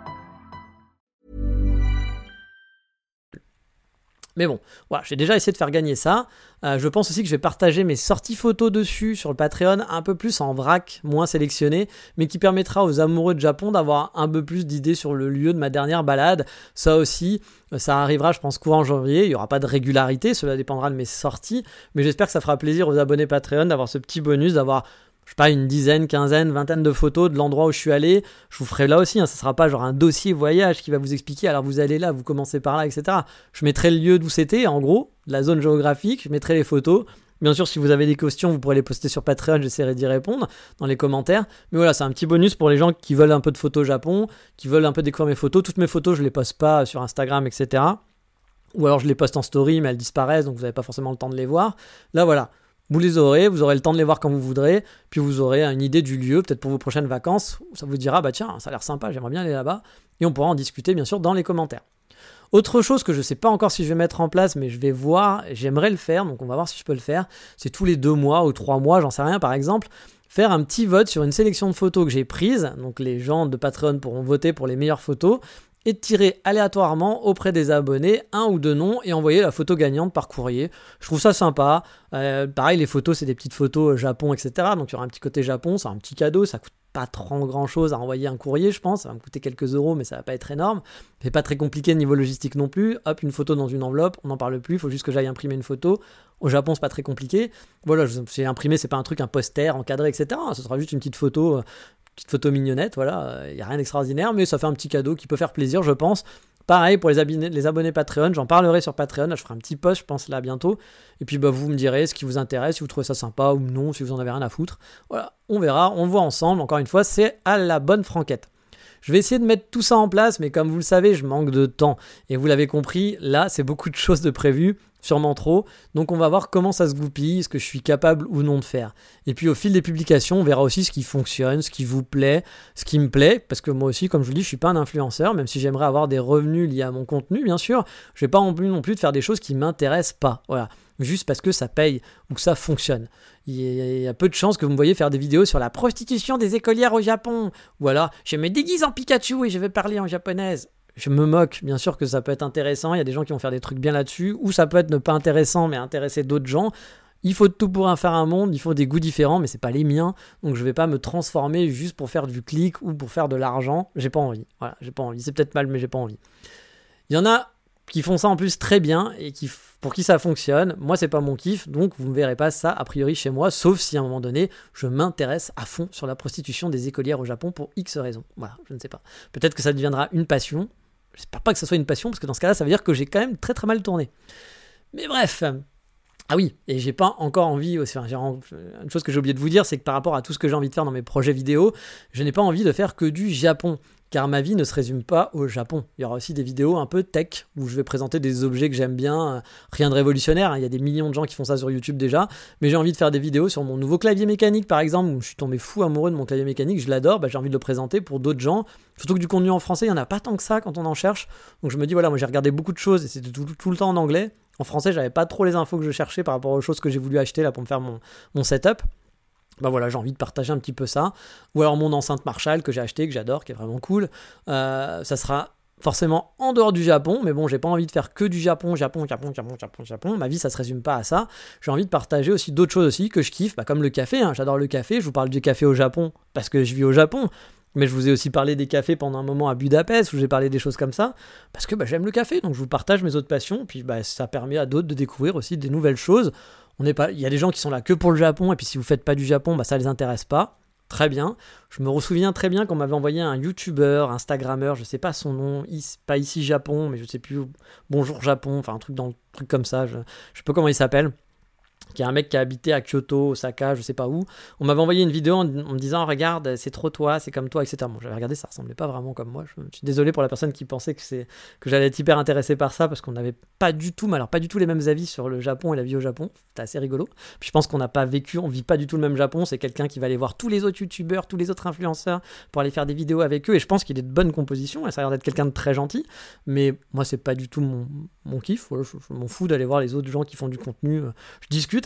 Mais bon, voilà, j'ai déjà essayé de faire gagner ça. Euh, je pense aussi que je vais partager mes sorties photos dessus sur le Patreon, un peu plus en vrac, moins sélectionné, mais qui permettra aux amoureux de Japon d'avoir un peu plus d'idées sur le lieu de ma dernière balade. Ça aussi, ça arrivera, je pense, courant janvier. Il n'y aura pas de régularité, cela dépendra de mes sorties, mais j'espère que ça fera plaisir aux abonnés Patreon d'avoir ce petit bonus, d'avoir... je sais pas, une dizaine, quinzaine, vingtaine de photos de l'endroit où je suis allé. Je vous ferai là aussi, hein, ça sera pas genre un dossier voyage qui va vous expliquer, alors vous allez là, vous commencez par là, et cetera. Je mettrai le lieu d'où c'était, en gros, la zone géographique, je mettrai les photos. Bien sûr, si vous avez des questions, vous pourrez les poster sur Patreon, j'essaierai d'y répondre dans les commentaires. Mais voilà, c'est un petit bonus pour les gens qui veulent un peu de photos Japon, qui veulent un peu découvrir mes photos. Toutes mes photos, je les poste pas sur Instagram, et cetera. Ou alors je les poste en story, mais elles disparaissent, donc vous n'avez pas forcément le temps de les voir. Là, voilà. Vous les aurez, vous aurez le temps de les voir quand vous voudrez, puis vous aurez une idée du lieu, peut-être pour vos prochaines vacances, ça vous dira, bah tiens, ça a l'air sympa, j'aimerais bien aller là-bas, et on pourra en discuter bien sûr dans les commentaires. Autre chose que je ne sais pas encore si je vais mettre en place, mais je vais voir, j'aimerais le faire, donc on va voir si je peux le faire, c'est tous les deux mois ou trois mois, j'en sais rien, par exemple, faire un petit vote sur une sélection de photos que j'ai prises, donc les gens de Patreon pourront voter pour les meilleures photos, et de tirer aléatoirement auprès des abonnés un ou deux noms et envoyer la photo gagnante par courrier. Je trouve ça sympa. Euh, pareil, les photos, c'est des petites photos Japon, et cetera. Donc il y aura un petit côté Japon, c'est un petit cadeau, ça coûte pas trop grand chose à envoyer un courrier, je pense. Ça va me coûter quelques euros, mais ça va pas être énorme. C'est pas très compliqué niveau logistique non plus. Hop, une photo dans une enveloppe, on n'en parle plus, il faut juste que j'aille imprimer une photo. Au Japon, c'est pas très compliqué. Voilà, j'ai imprimé, c'est pas un truc, un poster encadré, et cetera. Ce sera juste une petite photo. Euh, petite photo mignonnette, voilà, il n'y a rien d'extraordinaire, mais ça fait un petit cadeau qui peut faire plaisir, je pense. Pareil pour les abonnés, les abonnés Patreon, j'en parlerai sur Patreon, là, je ferai un petit post, je pense, là, bientôt, et puis bah, vous me direz ce qui vous intéresse, si vous trouvez ça sympa ou non, si vous en avez rien à foutre. Voilà, on verra, on le voit ensemble, encore une fois, c'est à la bonne franquette. Je vais essayer de mettre tout ça en place, mais comme vous le savez, je manque de temps. Et vous l'avez compris, là, c'est beaucoup de choses de prévues, sûrement trop. Donc on va voir comment ça se goupille, ce que je suis capable ou non de faire. Et puis au fil des publications, on verra aussi ce qui fonctionne, ce qui vous plaît, ce qui me plaît. Parce que moi aussi, comme je vous le dis, je suis pas un influenceur, même si j'aimerais avoir des revenus liés à mon contenu, bien sûr. Je vais pas en plus non plus de faire des choses qui m'intéressent pas. Voilà. Juste parce que ça paye ou que ça fonctionne. Il y a peu de chances que vous me voyez faire des vidéos sur la prostitution des écolières au Japon. Ou alors, je me déguise en Pikachu et je vais parler en japonaise. Je me moque, bien sûr que ça peut être intéressant, il y a des gens qui vont faire des trucs bien là-dessus, ou ça peut être ne pas intéressant mais intéresser d'autres gens. Il faut de tout pour en faire un monde, il faut des goûts différents, mais c'est pas les miens, donc je vais pas me transformer juste pour faire du clic ou pour faire de l'argent, j'ai pas envie, voilà, j'ai pas envie, c'est peut-être mal mais j'ai pas envie. Il y en a qui font ça en plus très bien et qui, pour qui ça fonctionne. Moi, c'est pas mon kiff, donc vous ne verrez pas ça a priori chez moi, sauf si à un moment donné, je m'intéresse à fond sur la prostitution des écolières au Japon pour X raisons. Voilà, je ne sais pas. Peut-être que ça deviendra une passion. J'espère pas que ça soit une passion, parce que dans ce cas-là, ça veut dire que j'ai quand même très très mal tourné. Mais bref. Ah oui, et j'ai pas encore envie, aussi, enfin, une chose que j'ai oublié de vous dire, c'est que par rapport à tout ce que j'ai envie de faire dans mes projets vidéo, je n'ai pas envie de faire que du Japon, car ma vie ne se résume pas au Japon. Il y aura aussi des vidéos un peu tech, où je vais présenter des objets que j'aime bien, rien de révolutionnaire, hein, il y a des millions de gens qui font ça sur YouTube déjà, mais j'ai envie de faire des vidéos sur mon nouveau clavier mécanique par exemple, où je suis tombé fou amoureux de mon clavier mécanique, je l'adore, bah, j'ai envie de le présenter pour d'autres gens, surtout que du contenu en français, il n'y en a pas tant que ça quand on en cherche, donc je me dis voilà, moi j'ai regardé beaucoup de choses, et c'était tout, tout le temps en anglais. En français, j'avais pas trop les infos que je cherchais par rapport aux choses que j'ai voulu acheter là pour me faire mon, mon setup. Bah voilà, j'ai envie de partager un petit peu ça. Ou alors mon enceinte Marshall que j'ai acheté, que j'adore, qui est vraiment cool. Euh, ça sera forcément en dehors du Japon, mais bon, j'ai pas envie de faire que du Japon, Japon, Japon, Japon, Japon, Japon. Ma vie, ça se résume pas à ça. J'ai envie de partager aussi d'autres choses aussi que je kiffe, bah, comme le café. Hein. J'adore le café. Je vous parle du café au Japon parce que je vis au Japon. Mais je vous ai aussi parlé des cafés pendant un moment à Budapest, où j'ai parlé des choses comme ça, parce que bah, j'aime le café, donc je vous partage mes autres passions, puis bah, ça permet à d'autres de découvrir aussi des nouvelles choses. On n'est pas, il y a des gens qui sont là que pour le Japon, et puis si vous faites pas du Japon, bah, ça les intéresse pas. Très bien. Je me souviens très bien qu'on m'avait envoyé un YouTuber, Instagrammeur, je sais pas son nom, pas ici Japon, mais je sais plus, Bonjour Japon, enfin un truc dans le truc comme ça, je, je sais pas comment il s'appelle. Qui est un mec qui a habité à Kyoto, Osaka, je sais pas où. On m'avait envoyé une vidéo en, en me disant « Regarde, c'est trop toi, c'est comme toi, et cetera » Bon, j'avais regardé, ça ressemblait pas vraiment comme moi. Je, je suis désolé pour la personne qui pensait que, c'est, que j'allais être hyper intéressé par ça, parce qu'on n'avait pas du tout, mais alors pas du tout les mêmes avis sur le Japon et la vie au Japon. C'était assez rigolo. Puis je pense qu'on n'a pas vécu, on vit pas du tout le même Japon. C'est quelqu'un qui va aller voir tous les autres youtubeurs, tous les autres influenceurs pour aller faire des vidéos avec eux. Et je pense qu'il est de bonne composition, et ça a l'air d'être quelqu'un de très gentil. Mais moi, c'est pas du tout mon, mon kiff. Voilà, je, je m'en fous d'aller voir les autres gens qui font du contenu. Je discute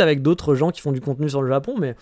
avec d'autres gens qui font du contenu sur le Japon, mais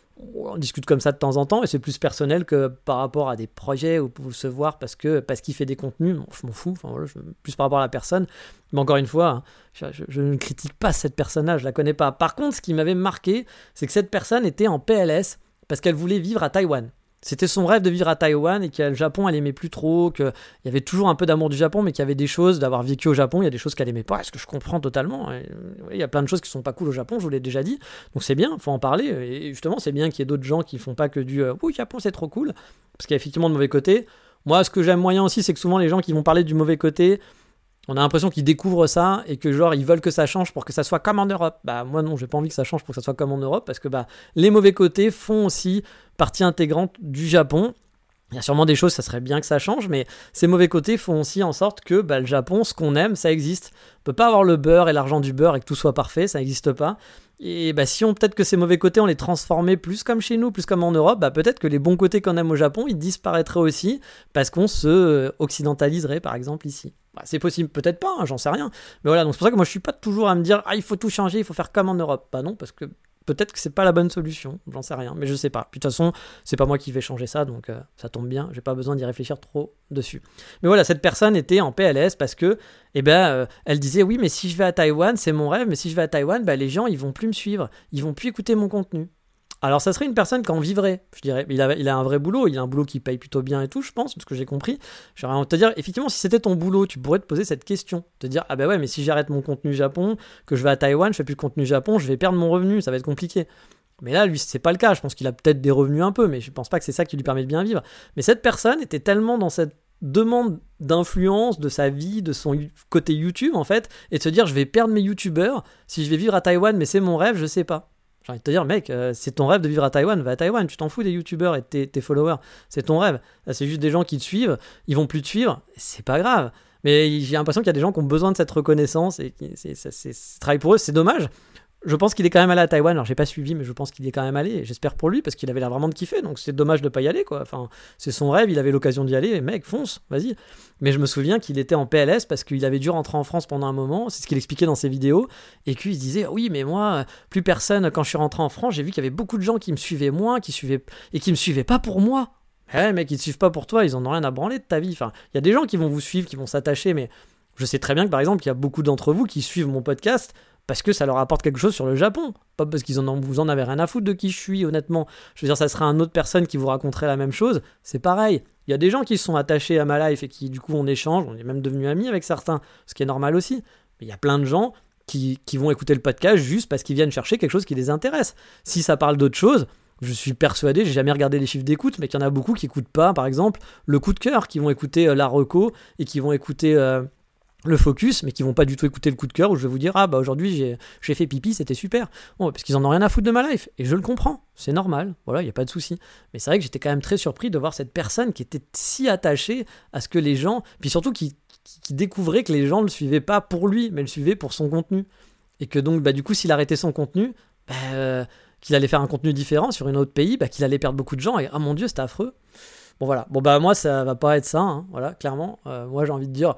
on discute comme ça de temps en temps et c'est plus personnel que par rapport à des projets ou pour se voir parce que parce qu'il fait des contenus. Bon, je m'en fous, enfin, voilà, je, plus par rapport à la personne. Mais encore une fois, je, je, je ne critique pas cette personne-là, je la connais pas. Par contre, ce qui m'avait marqué, c'est que cette personne était en P L S parce qu'elle voulait vivre à Taïwan. C'était son rêve de vivre à Taïwan et que le Japon, elle aimait plus trop, qu'il y avait toujours un peu d'amour du Japon, mais qu'il y avait des choses, d'avoir vécu au Japon, il y a des choses qu'elle aimait pas, est-ce que je comprends totalement. Et, il y a plein de choses qui sont pas cool au Japon, je vous l'ai déjà dit, donc c'est bien, faut en parler, et justement, c'est bien qu'il y ait d'autres gens qui font pas que du euh, « oui, Japon, c'est trop cool », parce qu'il y a effectivement de mauvais côtés. Moi, ce que j'aime moyen aussi, c'est que souvent, les gens qui vont parler du mauvais côté, on a l'impression qu'ils découvrent ça et que genre ils veulent que ça change pour que ça soit comme en Europe. Bah moi non, j'ai pas envie que ça change pour que ça soit comme en Europe parce que bah les mauvais côtés font aussi partie intégrante du Japon. Il y a sûrement des choses, ça serait bien que ça change, mais ces mauvais côtés font aussi en sorte que bah, le Japon, ce qu'on aime, ça existe. On peut pas avoir le beurre et l'argent du beurre et que tout soit parfait, ça n'existe pas. Et bah, si on peut-être que ces mauvais côtés, on les transformait plus comme chez nous, plus comme en Europe, bah, peut-être que les bons côtés qu'on aime au Japon, ils disparaîtraient aussi parce qu'on se euh, occidentaliserait, par exemple, ici. Bah, c'est possible, peut-être pas, hein, j'en sais rien. Mais voilà, donc c'est pour ça que moi je suis pas toujours à me dire « Ah, il faut tout changer, il faut faire comme en Europe ». Bah non, parce que peut-être que c'est pas la bonne solution, j'en sais rien, mais je sais pas. Puis de toute façon, c'est pas moi qui vais changer ça, donc euh, ça tombe bien, j'ai pas besoin d'y réfléchir trop dessus. Mais voilà, cette personne était en P L S parce que, eh ben, euh, elle disait oui, mais si je vais à Taïwan, c'est mon rêve, mais si je vais à Taïwan, bah, les gens ils vont plus me suivre, ils vont plus écouter mon contenu. Alors ça serait une personne qui en vivrait, je dirais. Il a, il a un vrai boulot, il a un boulot qui paye plutôt bien et tout, je pense, de ce que j'ai compris. J'aurais envie de te dire, effectivement, si c'était ton boulot, tu pourrais te poser cette question. Te dire, ah bah ouais, mais si j'arrête mon contenu Japon, que je vais à Taïwan, je fais plus de contenu Japon, je vais perdre mon revenu, ça va être compliqué. Mais là, lui, c'est pas le cas. Je pense qu'il a peut-être des revenus un peu, mais je pense pas que c'est ça qui lui permet de bien vivre. Mais cette personne était tellement dans cette demande d'influence de sa vie, de son côté YouTube, en fait, et de se dire, je vais perdre mes YouTubeurs, si je vais vivre à Taïwan, mais c'est mon rêve, je sais pas. J'ai envie de te dire, mec, euh, c'est ton rêve de vivre à Taïwan, va à Taïwan, tu t'en fous des youtubeurs et de tes, tes followers, c'est ton rêve. Là, c'est juste des gens qui te suivent, ils vont plus te suivre, c'est pas grave. Mais j'ai l'impression qu'il y a des gens qui ont besoin de cette reconnaissance et qui c'est, c'est, c'est, c'est travail pour eux, c'est dommage. Je pense qu'il est quand même allé à Taïwan, alors j'ai pas suivi, mais je pense qu'il y est quand même allé, et j'espère pour lui, parce qu'il avait l'air vraiment de kiffer, donc c'est dommage de pas y aller, quoi. Enfin, c'est son rêve, il avait l'occasion d'y aller, mec, fonce, vas-y. Mais je me souviens qu'il était en P L S parce qu'il avait dû rentrer en France pendant un moment, c'est ce qu'il expliquait dans ses vidéos, et qu'il se disait, oui, mais moi, plus personne, quand je suis rentré en France, j'ai vu qu'il y avait beaucoup de gens qui me suivaient moins, qui suivaient, et qui me suivaient pas pour moi. Ouais, mec, ils te suivent pas pour toi, ils en ont rien à branler de ta vie. Enfin, il y a des gens qui vont vous suivre, qui vont s'attacher, mais je sais très bien que, par exemple, il y a beaucoup d'entre vous qui suivent mon podcast parce que ça leur apporte quelque chose sur le Japon, pas parce qu'ils en ont, vous en avez rien à foutre de qui je suis, honnêtement. Je veux dire, ça serait une autre personne qui vous raconterait la même chose, c'est pareil. Il y a des gens qui se sont attachés à ma life et qui, du coup, on échange, on est même devenus amis avec certains, ce qui est normal aussi. Mais il y a plein de gens qui, qui vont écouter le podcast juste parce qu'ils viennent chercher quelque chose qui les intéresse. Si ça parle d'autre chose, je suis persuadé, j'ai jamais regardé les chiffres d'écoute, mais qu'il y en a beaucoup qui n'écoutent pas, par exemple, le coup de cœur, qui vont écouter euh, la reco et qui vont écouter euh, le focus, mais qui vont pas du tout écouter le coup de cœur où je vais vous dire ah bah aujourd'hui j'ai, j'ai fait pipi, c'était super. Bon, parce qu'ils en ont rien à foutre de ma life et je le comprends, c'est normal, voilà, il y a pas de souci. Mais c'est vrai que j'étais quand même très surpris de voir cette personne qui était si attachée à ce que les gens, puis surtout qui, qui, qui découvrait que les gens le suivaient pas pour lui, mais le suivaient pour son contenu et que donc bah du coup s'il arrêtait son contenu, bah, euh, qu'il allait faire un contenu différent sur un autre pays, bah qu'il allait perdre beaucoup de gens et ah mon dieu c'était affreux. Bon voilà, bon bah moi ça va pas être ça, hein, voilà clairement. Euh, moi j'ai envie de dire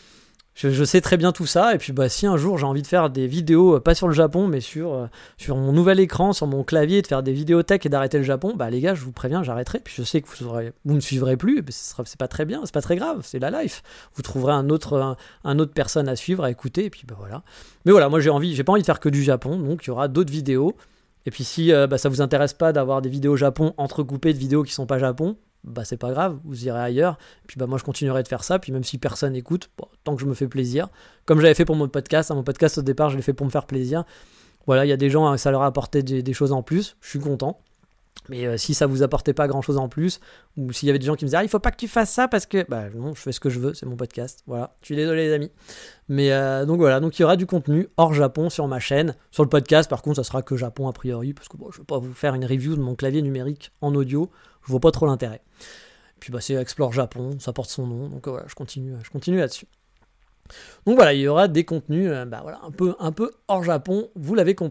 Je, je sais très bien tout ça, et puis bah, si un jour j'ai envie de faire des vidéos, euh, pas sur le Japon, mais sur, euh, sur mon nouvel écran, sur mon clavier, de faire des vidéos tech et d'arrêter le Japon, bah les gars, je vous préviens, j'arrêterai. Puis je sais que vous ne vous me suivrez plus, et ce sera, c'est pas très bien, c'est pas très grave, c'est la life. Vous trouverez un autre, un, un autre personne à suivre, à écouter, et puis bah voilà. Mais voilà, moi j'ai envie, j'ai pas envie de faire que du Japon, donc il y aura d'autres vidéos. Et puis si euh, bah, ça vous intéresse pas d'avoir des vidéos Japon entrecoupées de vidéos qui sont pas Japon, bah c'est pas grave, vous irez ailleurs, puis bah moi je continuerai de faire ça, puis même si personne écoute, bon, tant que je me fais plaisir, comme j'avais fait pour mon podcast, hein, mon podcast au départ je l'ai fait pour me faire plaisir, voilà, il y a des gens, ça leur a apporté des, des choses en plus, je suis content, mais euh, si ça vous apportait pas grand chose en plus, ou s'il y avait des gens qui me disaient ah il faut pas que tu fasses ça parce que, bah non, je fais ce que je veux, c'est mon podcast, voilà, je suis désolé les amis, mais euh, donc voilà, donc il y aura du contenu hors Japon sur ma chaîne, sur le podcast par contre ça sera que Japon a priori, parce que bon, je vais pas vous faire une review de mon clavier numérique en audio, je vois pas trop l'intérêt. Puis bah c'est Explore Japon, ça porte son nom, donc voilà, je continue, je continue là-dessus. Donc voilà, il y aura des contenus, euh, bah voilà, un peu, un peu hors Japon, vous l'avez compris.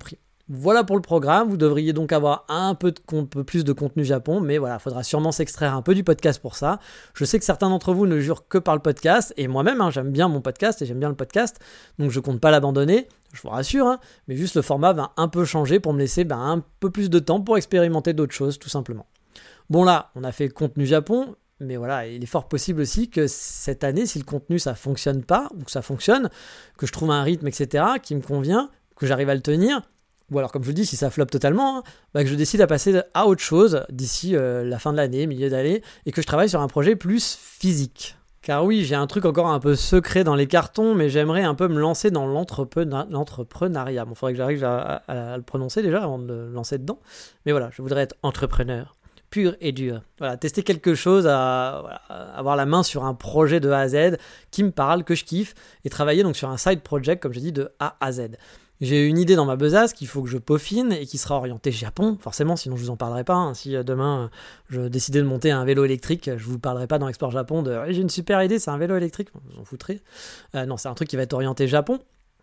Voilà pour le programme, vous devriez donc avoir un peu, de, un peu plus de contenu Japon, mais voilà, il faudra sûrement s'extraire un peu du podcast pour ça. Je sais que certains d'entre vous ne jurent que par le podcast, et moi-même, hein, j'aime bien mon podcast, et j'aime bien le podcast, donc je compte pas l'abandonner, je vous rassure, hein, mais juste le format va un peu changer pour me laisser ben, un peu plus de temps pour expérimenter d'autres choses, tout simplement. Bon là, on a fait contenu Japon, mais voilà, il est fort possible aussi que cette année, si le contenu ça fonctionne pas, ou que ça fonctionne, que je trouve un rythme, et cetera, qui me convient, que j'arrive à le tenir, ou alors, comme je vous dis, si ça floppe totalement, hein, bah que je décide à passer à autre chose d'ici euh, la fin de l'année, milieu d'année, et que je travaille sur un projet plus physique. Car oui, j'ai un truc encore un peu secret dans les cartons, mais j'aimerais un peu me lancer dans l'entrepreneur... l'entrepreneuriat. Bon, il faudrait que j'arrive à, à, à le prononcer déjà avant de me lancer dedans. Mais voilà, je voudrais être entrepreneur, pur et dur. Voilà, tester quelque chose, à, voilà, avoir la main sur un projet de A à Z qui me parle, que je kiffe, et travailler donc sur un side project, comme je dis, de A à Z. J'ai une idée dans ma besace qu'il faut que je peaufine et qui sera orientée Japon, forcément, sinon je vous en parlerai pas. Hein. Si euh, demain euh, je décidais de monter un vélo électrique, je vous parlerai pas dans Explore Japon de hey, « j'ai une super idée, c'est un vélo électrique », vous en foutrez. Euh, non, c'est un truc qui va être orienté Japon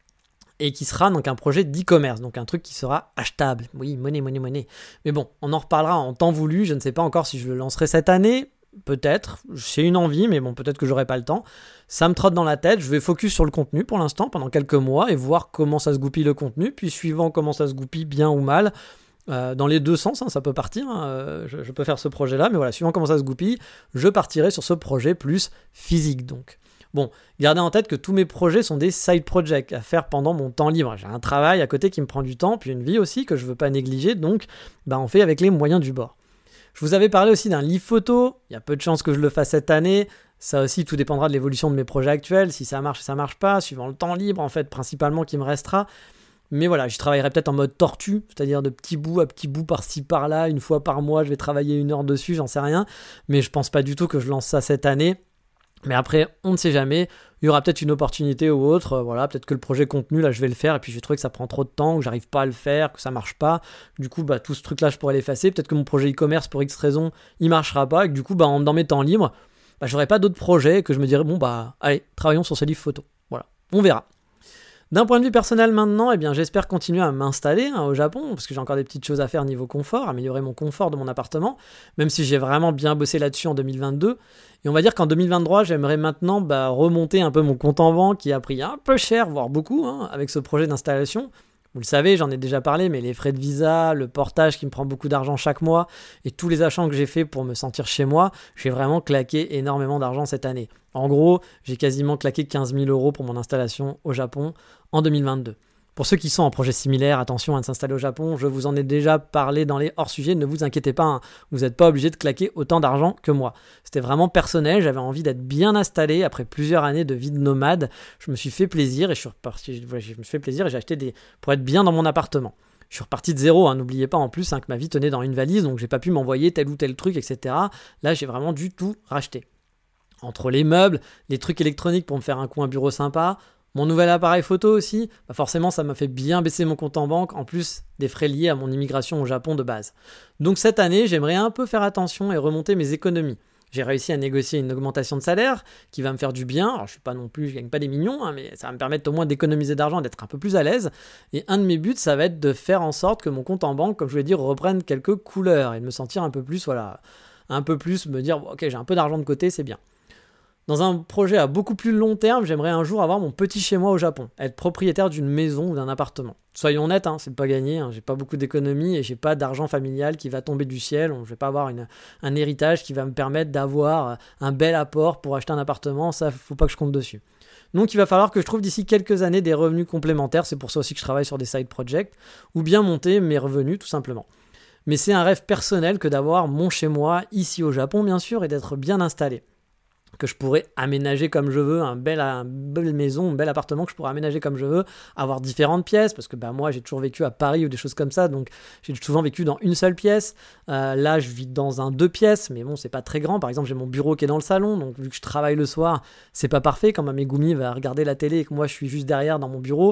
et qui sera donc un projet d'e-commerce, donc un truc qui sera achetable. Oui, monnaie, monnaie, monnaie. Mais bon, on en reparlera en temps voulu, je ne sais pas encore si je le lancerai cette année. Peut-être, j'ai une envie, mais bon, peut-être que j'aurai pas le temps. Ça me trotte dans la tête, je vais focus sur le contenu pour l'instant, pendant quelques mois, et voir comment ça se goupille le contenu, puis suivant comment ça se goupille bien ou mal, euh, dans les deux sens, hein, ça peut partir, hein, euh, je, je peux faire ce projet-là, mais voilà, suivant comment ça se goupille, je partirai sur ce projet plus physique, donc. Bon, gardez en tête que tous mes projets sont des side projects à faire pendant mon temps libre. J'ai un travail à côté qui me prend du temps, puis une vie aussi que je veux pas négliger, donc bah, on fait avec les moyens du bord. Je vous avais parlé aussi d'un livre photo, il y a peu de chances que je le fasse cette année, ça aussi tout dépendra de l'évolution de mes projets actuels, si ça marche, ça marche pas, suivant le temps libre en fait principalement qui me restera. Mais voilà, j'y travaillerai peut-être en mode tortue, c'est-à-dire de petits bouts à petits bouts par-ci par-là, une fois par mois je vais travailler une heure dessus, j'en sais rien, mais je pense pas du tout que je lance ça cette année. Mais après, on ne sait jamais, il y aura peut-être une opportunité ou autre, euh, voilà, peut-être que le projet contenu, là, je vais le faire, et puis je vais trouver que ça prend trop de temps, que j'arrive pas à le faire, que ça marche pas, du coup, bah, tout ce truc-là, je pourrais l'effacer, peut-être que mon projet e-commerce, pour X raison, il marchera pas, et que du coup, bah, en, dans mes temps libres, bah, j'aurai pas d'autres projets, et que je me dirais, bon, bah, allez, travaillons sur ce livre photo, voilà, on verra. D'un point de vue personnel maintenant, eh bien, j'espère continuer à m'installer hein, au Japon, parce que j'ai encore des petites choses à faire niveau confort, améliorer mon confort de mon appartement, même si j'ai vraiment bien bossé là-dessus en deux mille vingt-deux. Et on va dire qu'en deux mille vingt-trois, j'aimerais maintenant bah, remonter un peu mon compte en banque qui a pris un peu cher, voire beaucoup, hein, avec ce projet d'installation. Vous le savez, j'en ai déjà parlé, mais les frais de visa, le portage qui me prend beaucoup d'argent chaque mois, et tous les achats que j'ai faits pour me sentir chez moi, j'ai vraiment claqué énormément d'argent cette année. En gros, j'ai quasiment claqué quinze mille euros pour mon installation au Japon en deux mille vingt-deux. Pour ceux qui sont en projet similaire, attention à s'installer au Japon, je vous en ai déjà parlé dans les hors-sujets, ne vous inquiétez pas, hein, vous n'êtes pas obligé de claquer autant d'argent que moi. C'était vraiment personnel, j'avais envie d'être bien installé après plusieurs années de vie de nomade, je me suis fait plaisir et je suis reparti, je me suis fait plaisir et j'ai acheté des pour être bien dans mon appartement. Je suis reparti de zéro, hein, n'oubliez pas en plus hein, que ma vie tenait dans une valise, donc j'ai pas pu m'envoyer tel ou tel truc, et cetera. Là, j'ai vraiment dû tout racheter. Entre les meubles, les trucs électroniques pour me faire un coin bureau sympa, mon nouvel appareil photo aussi, bah forcément ça m'a fait bien baisser mon compte en banque, en plus des frais liés à mon immigration au Japon de base. Donc cette année, j'aimerais un peu faire attention et remonter mes économies. J'ai réussi à négocier une augmentation de salaire qui va me faire du bien. Alors je suis pas non plus, je gagne pas des millions, hein, mais ça va me permettre au moins d'économiser d'argent, d'être un peu plus à l'aise. Et un de mes buts, ça va être de faire en sorte que mon compte en banque, comme je voulais dire, reprenne quelques couleurs et de me sentir un peu plus, voilà, un peu plus, me dire, ok, j'ai un peu d'argent de côté, c'est bien. Dans un projet à beaucoup plus long terme, j'aimerais un jour avoir mon petit chez-moi au Japon, être propriétaire d'une maison ou d'un appartement. Soyons honnêtes, hein, c'est pas gagné, hein, j'ai pas beaucoup d'économies et j'ai pas d'argent familial qui va tomber du ciel, je vais pas avoir une, un héritage qui va me permettre d'avoir un bel apport pour acheter un appartement, ça faut pas que je compte dessus. Donc il va falloir que je trouve d'ici quelques années des revenus complémentaires, c'est pour ça aussi que je travaille sur des side projects, ou bien monter mes revenus tout simplement. Mais c'est un rêve personnel que d'avoir mon chez-moi ici au Japon bien sûr et d'être bien installé. Que je pourrais aménager comme je veux, un bel, un belle maison, un bel appartement que je pourrais aménager comme je veux, avoir différentes pièces, parce que bah, moi j'ai toujours vécu à Paris ou des choses comme ça, donc j'ai souvent vécu dans une seule pièce. Euh, là je vis dans un deux pièces, mais bon c'est pas très grand. Par exemple j'ai mon bureau qui est dans le salon, donc vu que je travaille le soir, c'est pas parfait quand ma Megumi va regarder la télé et que moi je suis juste derrière dans mon bureau.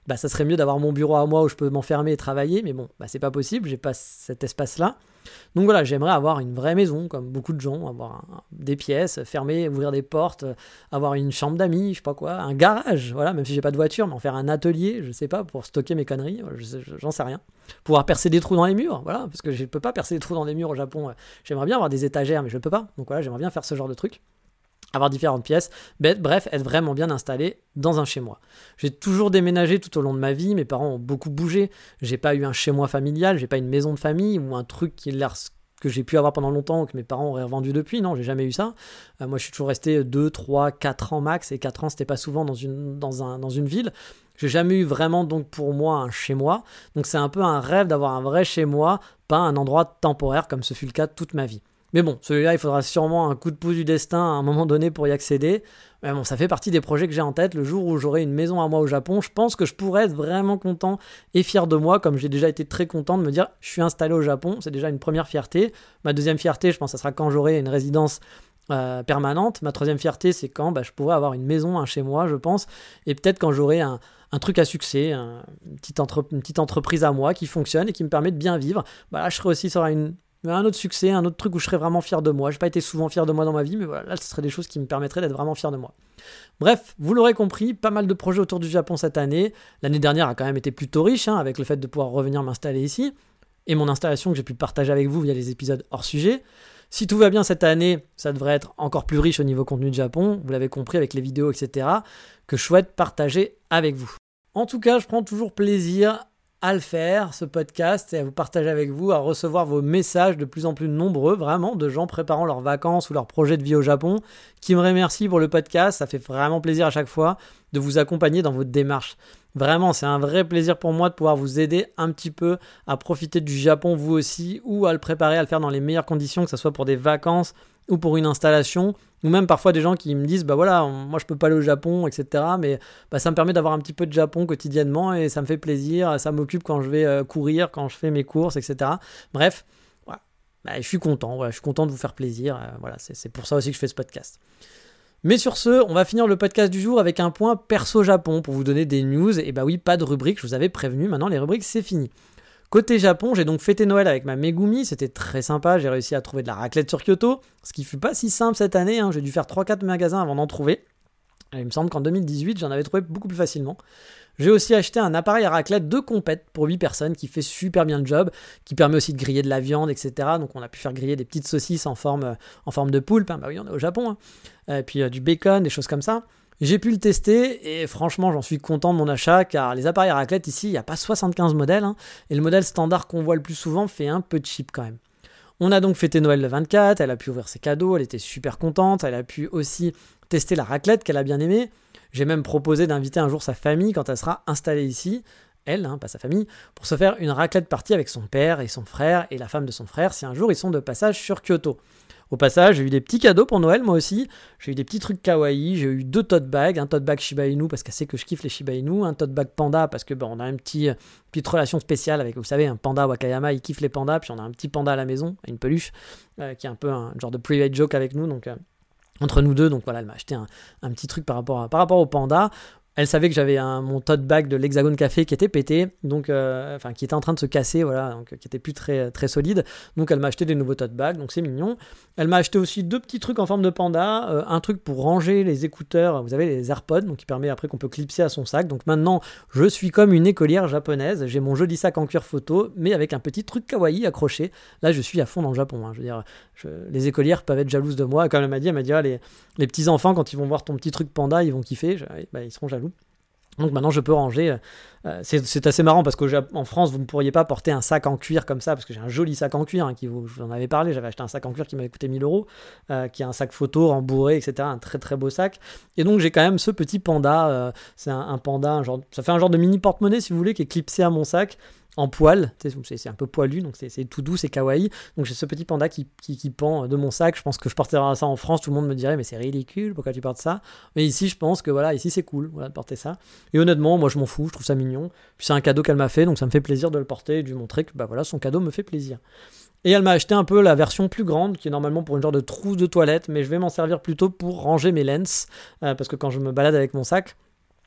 bah ça serait mieux d'avoir mon bureau à moi où je peux m'enfermer et travailler, mais bon, bah c'est pas possible, j'ai pas cet espace-là. Donc voilà, j'aimerais avoir une vraie maison, comme beaucoup de gens, avoir un, des pièces, fermer, ouvrir des portes, avoir une chambre d'amis, je sais pas quoi, un garage, voilà, même si j'ai pas de voiture, mais en faire un atelier, je sais pas, pour stocker mes conneries, je, j'en sais rien. Pouvoir percer des trous dans les murs, voilà, parce que je peux pas percer des trous dans les murs au Japon. J'aimerais bien avoir des étagères, mais je peux pas. Donc voilà, j'aimerais bien faire ce genre de truc. Avoir différentes pièces, bref, être vraiment bien installé dans un chez-moi. J'ai toujours déménagé tout au long de ma vie, mes parents ont beaucoup bougé, j'ai pas eu un chez-moi familial, j'ai pas une maison de famille ou un truc qui l'air que j'ai pu avoir pendant longtemps ou que mes parents auraient revendu depuis, non, j'ai jamais eu ça. Euh, moi, je suis toujours resté deux, trois, quatre ans max, et quatre ans, c'était pas souvent dans une, dans un, dans une ville. J'ai jamais eu vraiment, donc, pour moi, un chez-moi. Donc, c'est un peu un rêve d'avoir un vrai chez-moi, pas un endroit temporaire, comme ce fut le cas toute ma vie. Mais bon, celui-là, il faudra sûrement un coup de pouce du destin à un moment donné pour y accéder. Mais bon, ça fait partie des projets que j'ai en tête. Le jour où j'aurai une maison à moi au Japon, je pense que je pourrais être vraiment content et fier de moi, comme j'ai déjà été très content de me dire je suis installé au Japon. C'est déjà une première fierté. Ma deuxième fierté, je pense que ça sera quand j'aurai une résidence euh, permanente. Ma troisième fierté, c'est quand bah, je pourrai avoir une maison, un chez moi, je pense. Et peut-être quand j'aurai un, un truc à succès, un, une, petite entre, une petite entreprise à moi qui fonctionne et qui me permet de bien vivre. Bah, là, je serai aussi sur une... un autre succès, un autre truc où je serais vraiment fier de moi. J'ai pas été souvent fier de moi dans ma vie, mais voilà, là, ce seraient des choses qui me permettraient d'être vraiment fier de moi. Bref, vous l'aurez compris, pas mal de projets autour du Japon cette année. L'année dernière a quand même été plutôt riche, hein, avec le fait de pouvoir revenir m'installer ici, et mon installation que j'ai pu partager avec vous via les épisodes hors sujet. Si tout va bien cette année, ça devrait être encore plus riche au niveau contenu de Japon, vous l'avez compris avec les vidéos, et cetera, que je souhaite partager avec vous. En tout cas, je prends toujours plaisir à le faire, ce podcast, et à vous partager avec vous, à recevoir vos messages de plus en plus nombreux, vraiment, de gens préparant leurs vacances ou leurs projets de vie au Japon, qui me remercient pour le podcast. Ça fait vraiment plaisir à chaque fois de vous accompagner dans votre démarche. Vraiment, c'est un vrai plaisir pour moi de pouvoir vous aider un petit peu à profiter du Japon vous aussi, ou à le préparer, à le faire dans les meilleures conditions, que ce soit pour des vacances ou pour une installation, ou même parfois des gens qui me disent bah voilà, moi je peux pas aller au Japon, et cetera. Mais bah, ça me permet d'avoir un petit peu de Japon quotidiennement et ça me fait plaisir, ça m'occupe quand je vais euh, courir, quand je fais mes courses, et cetera. Bref, voilà. Bah, je suis content, voilà, je suis content de vous faire plaisir. Euh, voilà, c'est, c'est pour ça aussi que je fais ce podcast. Mais sur ce, on va finir le podcast du jour avec un point perso Japon pour vous donner des news. Et bah oui, pas de rubrique, je vous avais prévenu, maintenant les rubriques c'est fini. Côté Japon, j'ai donc fêté Noël avec ma Megumi, c'était très sympa, j'ai réussi à trouver de la raclette sur Kyoto, ce qui fut pas si simple cette année, hein. J'ai dû faire trois quatre magasins avant d'en trouver. Et il me semble qu'en deux mille dix-huit, j'en avais trouvé beaucoup plus facilement. J'ai aussi acheté un appareil à raclette de compète pour huit personnes qui fait super bien le job, qui permet aussi de griller de la viande, et cetera. Donc on a pu faire griller des petites saucisses en forme, en forme de poulpe, hein. Bah oui, on est au Japon, hein. Et puis euh, du bacon, des choses comme ça. J'ai pu le tester et franchement j'en suis content de mon achat car les appareils à raclette ici il n'y a pas soixante-quinze modèles, hein, et le modèle standard qu'on voit le plus souvent fait un peu cheap quand même. On a donc fêté Noël le vingt-quatre, elle a pu ouvrir ses cadeaux, elle était super contente, elle a pu aussi tester la raclette qu'elle a bien aimée. J'ai même proposé d'inviter un jour sa famille quand elle sera installée ici, elle, hein, pas sa famille, pour se faire une raclette party avec son père et son frère et la femme de son frère si un jour ils sont de passage sur Kyoto. Au passage, j'ai eu des petits cadeaux pour Noël, moi aussi. J'ai eu des petits trucs kawaii, j'ai eu deux tote bags, un tote bag Shiba Inu parce qu'elle sait que je kiffe les Shiba Inu, un tote bag panda parce que bah, on a une petite, petite relation spéciale avec, vous savez, un panda Wakayama, il kiffe les pandas, puis on a un petit panda à la maison, une peluche, euh, qui est un peu un genre de private joke avec nous, donc euh, entre nous deux, donc voilà, elle m'a acheté un, un petit truc par rapport, à, par rapport au panda. Elle savait que j'avais un, mon tote bag de l'Hexagone Café qui était pété, donc, euh, enfin qui était en train de se casser, voilà, donc qui était plus très très solide. Donc elle m'a acheté des nouveaux tote bags, donc c'est mignon. Elle m'a acheté aussi deux petits trucs en forme de panda, euh, un truc pour ranger les écouteurs, vous avez les AirPods, donc qui permet après qu'on peut clipser à son sac. Donc maintenant je suis comme une écolière japonaise, j'ai mon joli sac en cuir photo, mais avec un petit truc kawaii accroché. Là je suis à fond dans le Japon, hein. Je veux dire, je, les écolières peuvent être jalouses de moi. Comme elle m'a dit, elle m'a dit ah, les, les petits enfants quand ils vont voir ton petit truc panda, ils vont kiffer, je, bah, ils seront jaloux. Donc maintenant je peux ranger, euh, c'est, c'est assez marrant parce qu'en France vous ne pourriez pas porter un sac en cuir comme ça parce que j'ai un joli sac en cuir, hein, qui vous, je vous en avais parlé, j'avais acheté un sac en cuir qui m'avait coûté mille euros, euh, qui est un sac photo rembourré, et cetera, un très très beau sac. Et donc j'ai quand même ce petit panda, euh, c'est un, un panda, un genre, ça fait un genre de mini porte-monnaie si vous voulez, qui est clipsé à mon sac, en poil, c'est, c'est un peu poilu, donc c'est, c'est tout doux, c'est kawaii. Donc j'ai ce petit panda qui, qui, qui pend de mon sac. Je pense que je porterai ça en France, tout le monde me dirait mais c'est ridicule, pourquoi tu portes ça? Mais ici je pense que voilà, ici c'est cool, voilà, de porter ça. Et honnêtement, moi je m'en fous, je trouve ça mignon. Puis c'est un cadeau qu'elle m'a fait, donc ça me fait plaisir de le porter et de lui montrer que bah voilà, son cadeau me fait plaisir. Et elle m'a acheté un peu la version plus grande, qui est normalement pour une genre de trousse de toilette, mais je vais m'en servir plutôt pour ranger mes lenses, euh, parce que quand je me balade avec mon sac,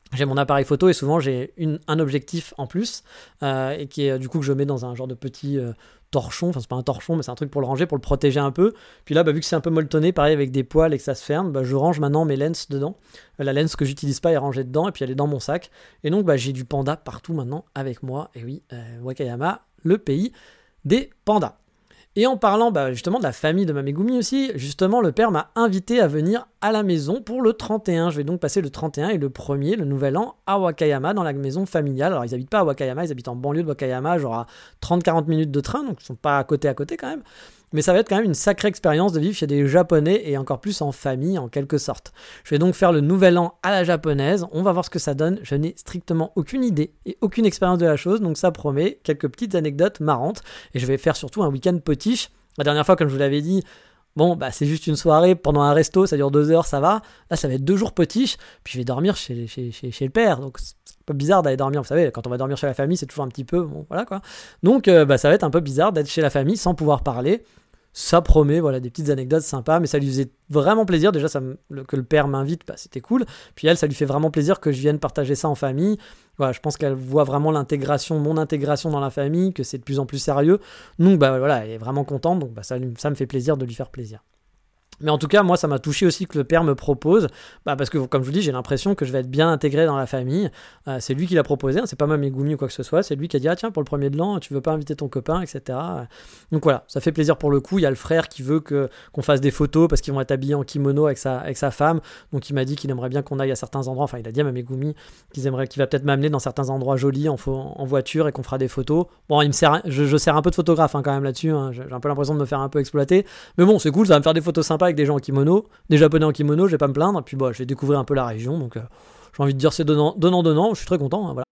j'ai mon appareil photo et souvent j'ai une, un objectif en plus euh, et qui est du coup que je mets dans un genre de petit euh, torchon, enfin c'est pas un torchon mais c'est un truc pour le ranger, pour le protéger un peu. Puis là bah, vu que c'est un peu molletonné, pareil avec des poils et que ça se ferme, bah, je range maintenant mes lenses dedans. La lens que j'utilise pas est rangée dedans et puis elle est dans mon sac. Et donc bah, j'ai du panda partout maintenant avec moi. Et oui, euh, Wakayama, le pays des pandas. Et en parlant bah, justement de la famille de ma Megumi aussi, justement le père m'a invité à venir à la maison pour le trente et un. Je vais donc passer le trente et un et le premier, le nouvel an, à Wakayama, dans la maison familiale. Alors ils habitent pas à Wakayama, ils habitent en banlieue de Wakayama, genre à trente à quarante minutes de train, donc ils sont pas à côté à côté quand même. Mais ça va être quand même une sacrée expérience de vivre chez des Japonais et encore plus en famille en quelque sorte. Je vais donc faire le nouvel an à la japonaise, on va voir ce que ça donne. Je n'ai strictement aucune idée et aucune expérience de la chose, donc ça promet quelques petites anecdotes marrantes. Et je vais faire surtout un week-end potiche. La dernière fois, comme je vous l'avais dit, bon, bah c'est juste une soirée pendant un resto, ça dure deux heures, ça va. Là, ça va être deux jours potiche, puis je vais dormir chez, chez, chez, chez le père, donc c'est un peu bizarre d'aller dormir, vous savez, quand on va dormir chez la famille, c'est toujours un petit peu, bon, voilà quoi. Donc, euh, bah ça va être un peu bizarre d'être chez la famille sans pouvoir parler. Ça promet, voilà, des petites anecdotes sympas, mais ça lui faisait vraiment plaisir. Déjà, ça me, le, que le père m'invite, bah, c'était cool. Puis elle, ça lui fait vraiment plaisir que je vienne partager ça en famille. Voilà, je pense qu'elle voit vraiment l'intégration, mon intégration dans la famille, que c'est de plus en plus sérieux. Donc, bah voilà, elle est vraiment contente. Donc, bah, ça, ça me fait plaisir de lui faire plaisir. Mais en tout cas, moi, ça m'a touché aussi que le père me propose, bah parce que, comme je vous dis, j'ai l'impression que je vais être bien intégré dans la famille. Euh, c'est lui qui l'a proposé, hein, c'est pas ma Megumi ou quoi que ce soit, c'est lui qui a dit « Ah tiens, pour le premier de l'an, tu veux pas inviter ton copain, et cetera » Donc voilà, ça fait plaisir pour le coup. Il y a le frère qui veut que, qu'on fasse des photos parce qu'ils vont être habillés en kimono avec sa, avec sa femme. Donc il m'a dit qu'il aimerait bien qu'on aille à certains endroits, enfin il a dit à ma Megumi qu'il aimerait, qu'il va peut-être m'amener dans certains endroits jolis en, en voiture et qu'on fera des photos. Bon, il me sert, je, je sers un peu de photographe hein, quand même là-dessus, hein. J'ai un peu l'impression de me faire un peu exploiter. Mais bon, c'est cool, ça va me faire des photos sympas avec des gens en kimono. Des Japonais en kimono, je vais pas me plaindre, puis bon, je vais découvrir un peu la région, donc euh, j'ai envie de dire c'est donnant, donnant, donnant, je suis très content, hein, voilà.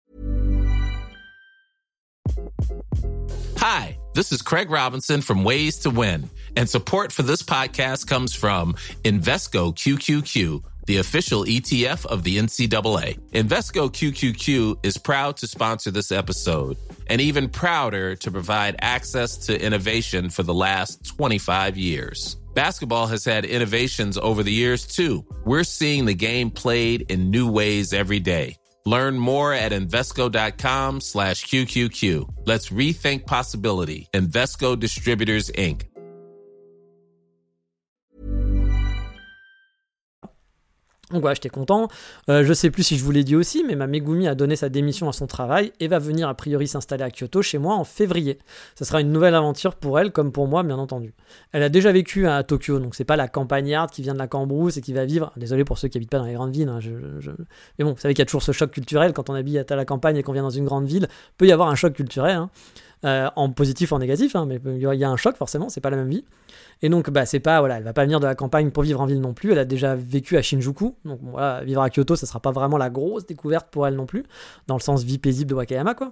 Hi, this is Craig Robinson from Ways to Win, and support for this podcast comes from Invesco Q Q Q, the official E T F of the N C double A. Invesco Q Q Q is proud to sponsor this episode, and even prouder to provide access to innovation for the last twenty-five years. Basketball has had innovations over the years, too. We're seeing the game played in new ways every day. Learn more at Invesco.com slash QQQ. Let's rethink possibility. Invesco Distributors, Incorporated. Donc voilà, j'étais content. Euh, je sais plus si je vous l'ai dit aussi, mais ma Megumi a donné sa démission à son travail et va venir a priori s'installer à Kyoto chez moi en février. Ça sera une nouvelle aventure pour elle, comme pour moi, bien entendu. Elle a déjà vécu à Tokyo, donc c'est pas la campagnarde qui vient de la cambrousse et qui va vivre. Désolé pour ceux qui habitent pas dans les grandes villes. Hein, je, je... Mais bon, vous savez qu'il y a toujours ce choc culturel quand on habite à la campagne et qu'on vient dans une grande ville. Il peut y avoir un choc culturel. Hein. Euh, en positif ou en négatif, hein, mais il y a un choc forcément, c'est pas la même vie. Et donc, bah, c'est pas, voilà, elle va pas venir de la campagne pour vivre en ville non plus. Elle a déjà vécu à Shinjuku, donc voilà, vivre à Kyoto, ça sera pas vraiment la grosse découverte pour elle non plus, dans le sens vie paisible de Wakayama, quoi.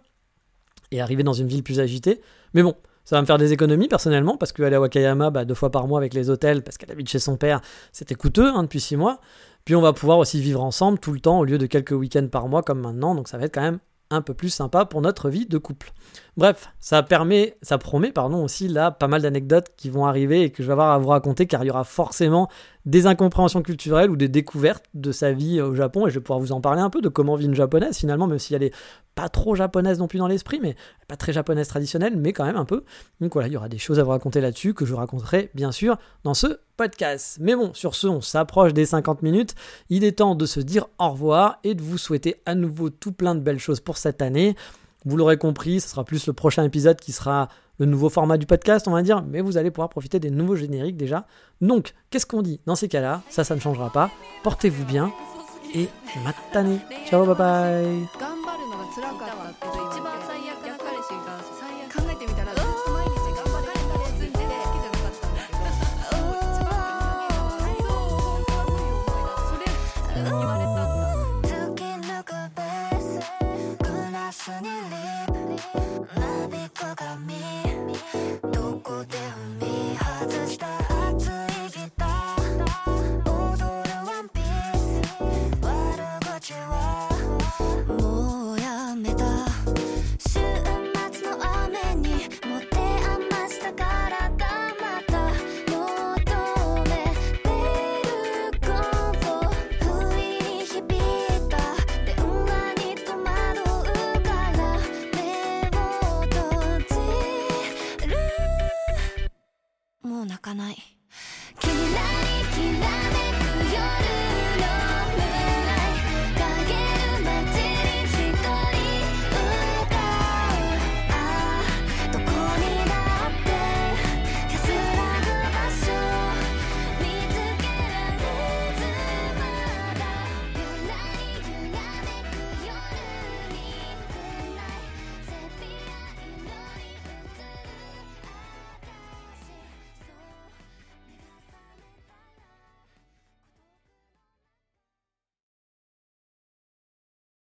Et arriver dans une ville plus agitée. Mais bon, ça va me faire des économies personnellement, parce qu'aller à Wakayama bah, deux fois par mois avec les hôtels, parce qu'elle habite chez son père, c'était coûteux hein, depuis six mois. Puis on va pouvoir aussi vivre ensemble tout le temps au lieu de quelques week-ends par mois comme maintenant, donc ça va être quand même un peu plus sympa pour notre vie de couple. Bref, ça permet, ça promet pardon, aussi là pas mal d'anecdotes qui vont arriver et que je vais avoir à vous raconter car il y aura forcément des incompréhensions culturelles ou des découvertes de sa vie au Japon et je vais pouvoir vous en parler un peu de comment vit une japonaise finalement, même si elle est pas trop japonaise non plus dans l'esprit, mais pas très japonaise traditionnelle, mais quand même un peu. Donc voilà, il y aura des choses à vous raconter là-dessus que je raconterai bien sûr dans ce podcast. Mais bon, sur ce, on s'approche des cinquante minutes. Il est temps de se dire au revoir et de vous souhaiter à nouveau tout plein de belles choses pour cette année. Vous l'aurez compris, ce sera plus le prochain épisode qui sera le nouveau format du podcast, on va dire, mais vous allez pouvoir profiter des nouveaux génériques déjà. Donc, qu'est-ce qu'on dit dans ces cas-là ? Ça, ça ne changera pas. Portez-vous bien et matane. Ciao, bye bye. 「 かない。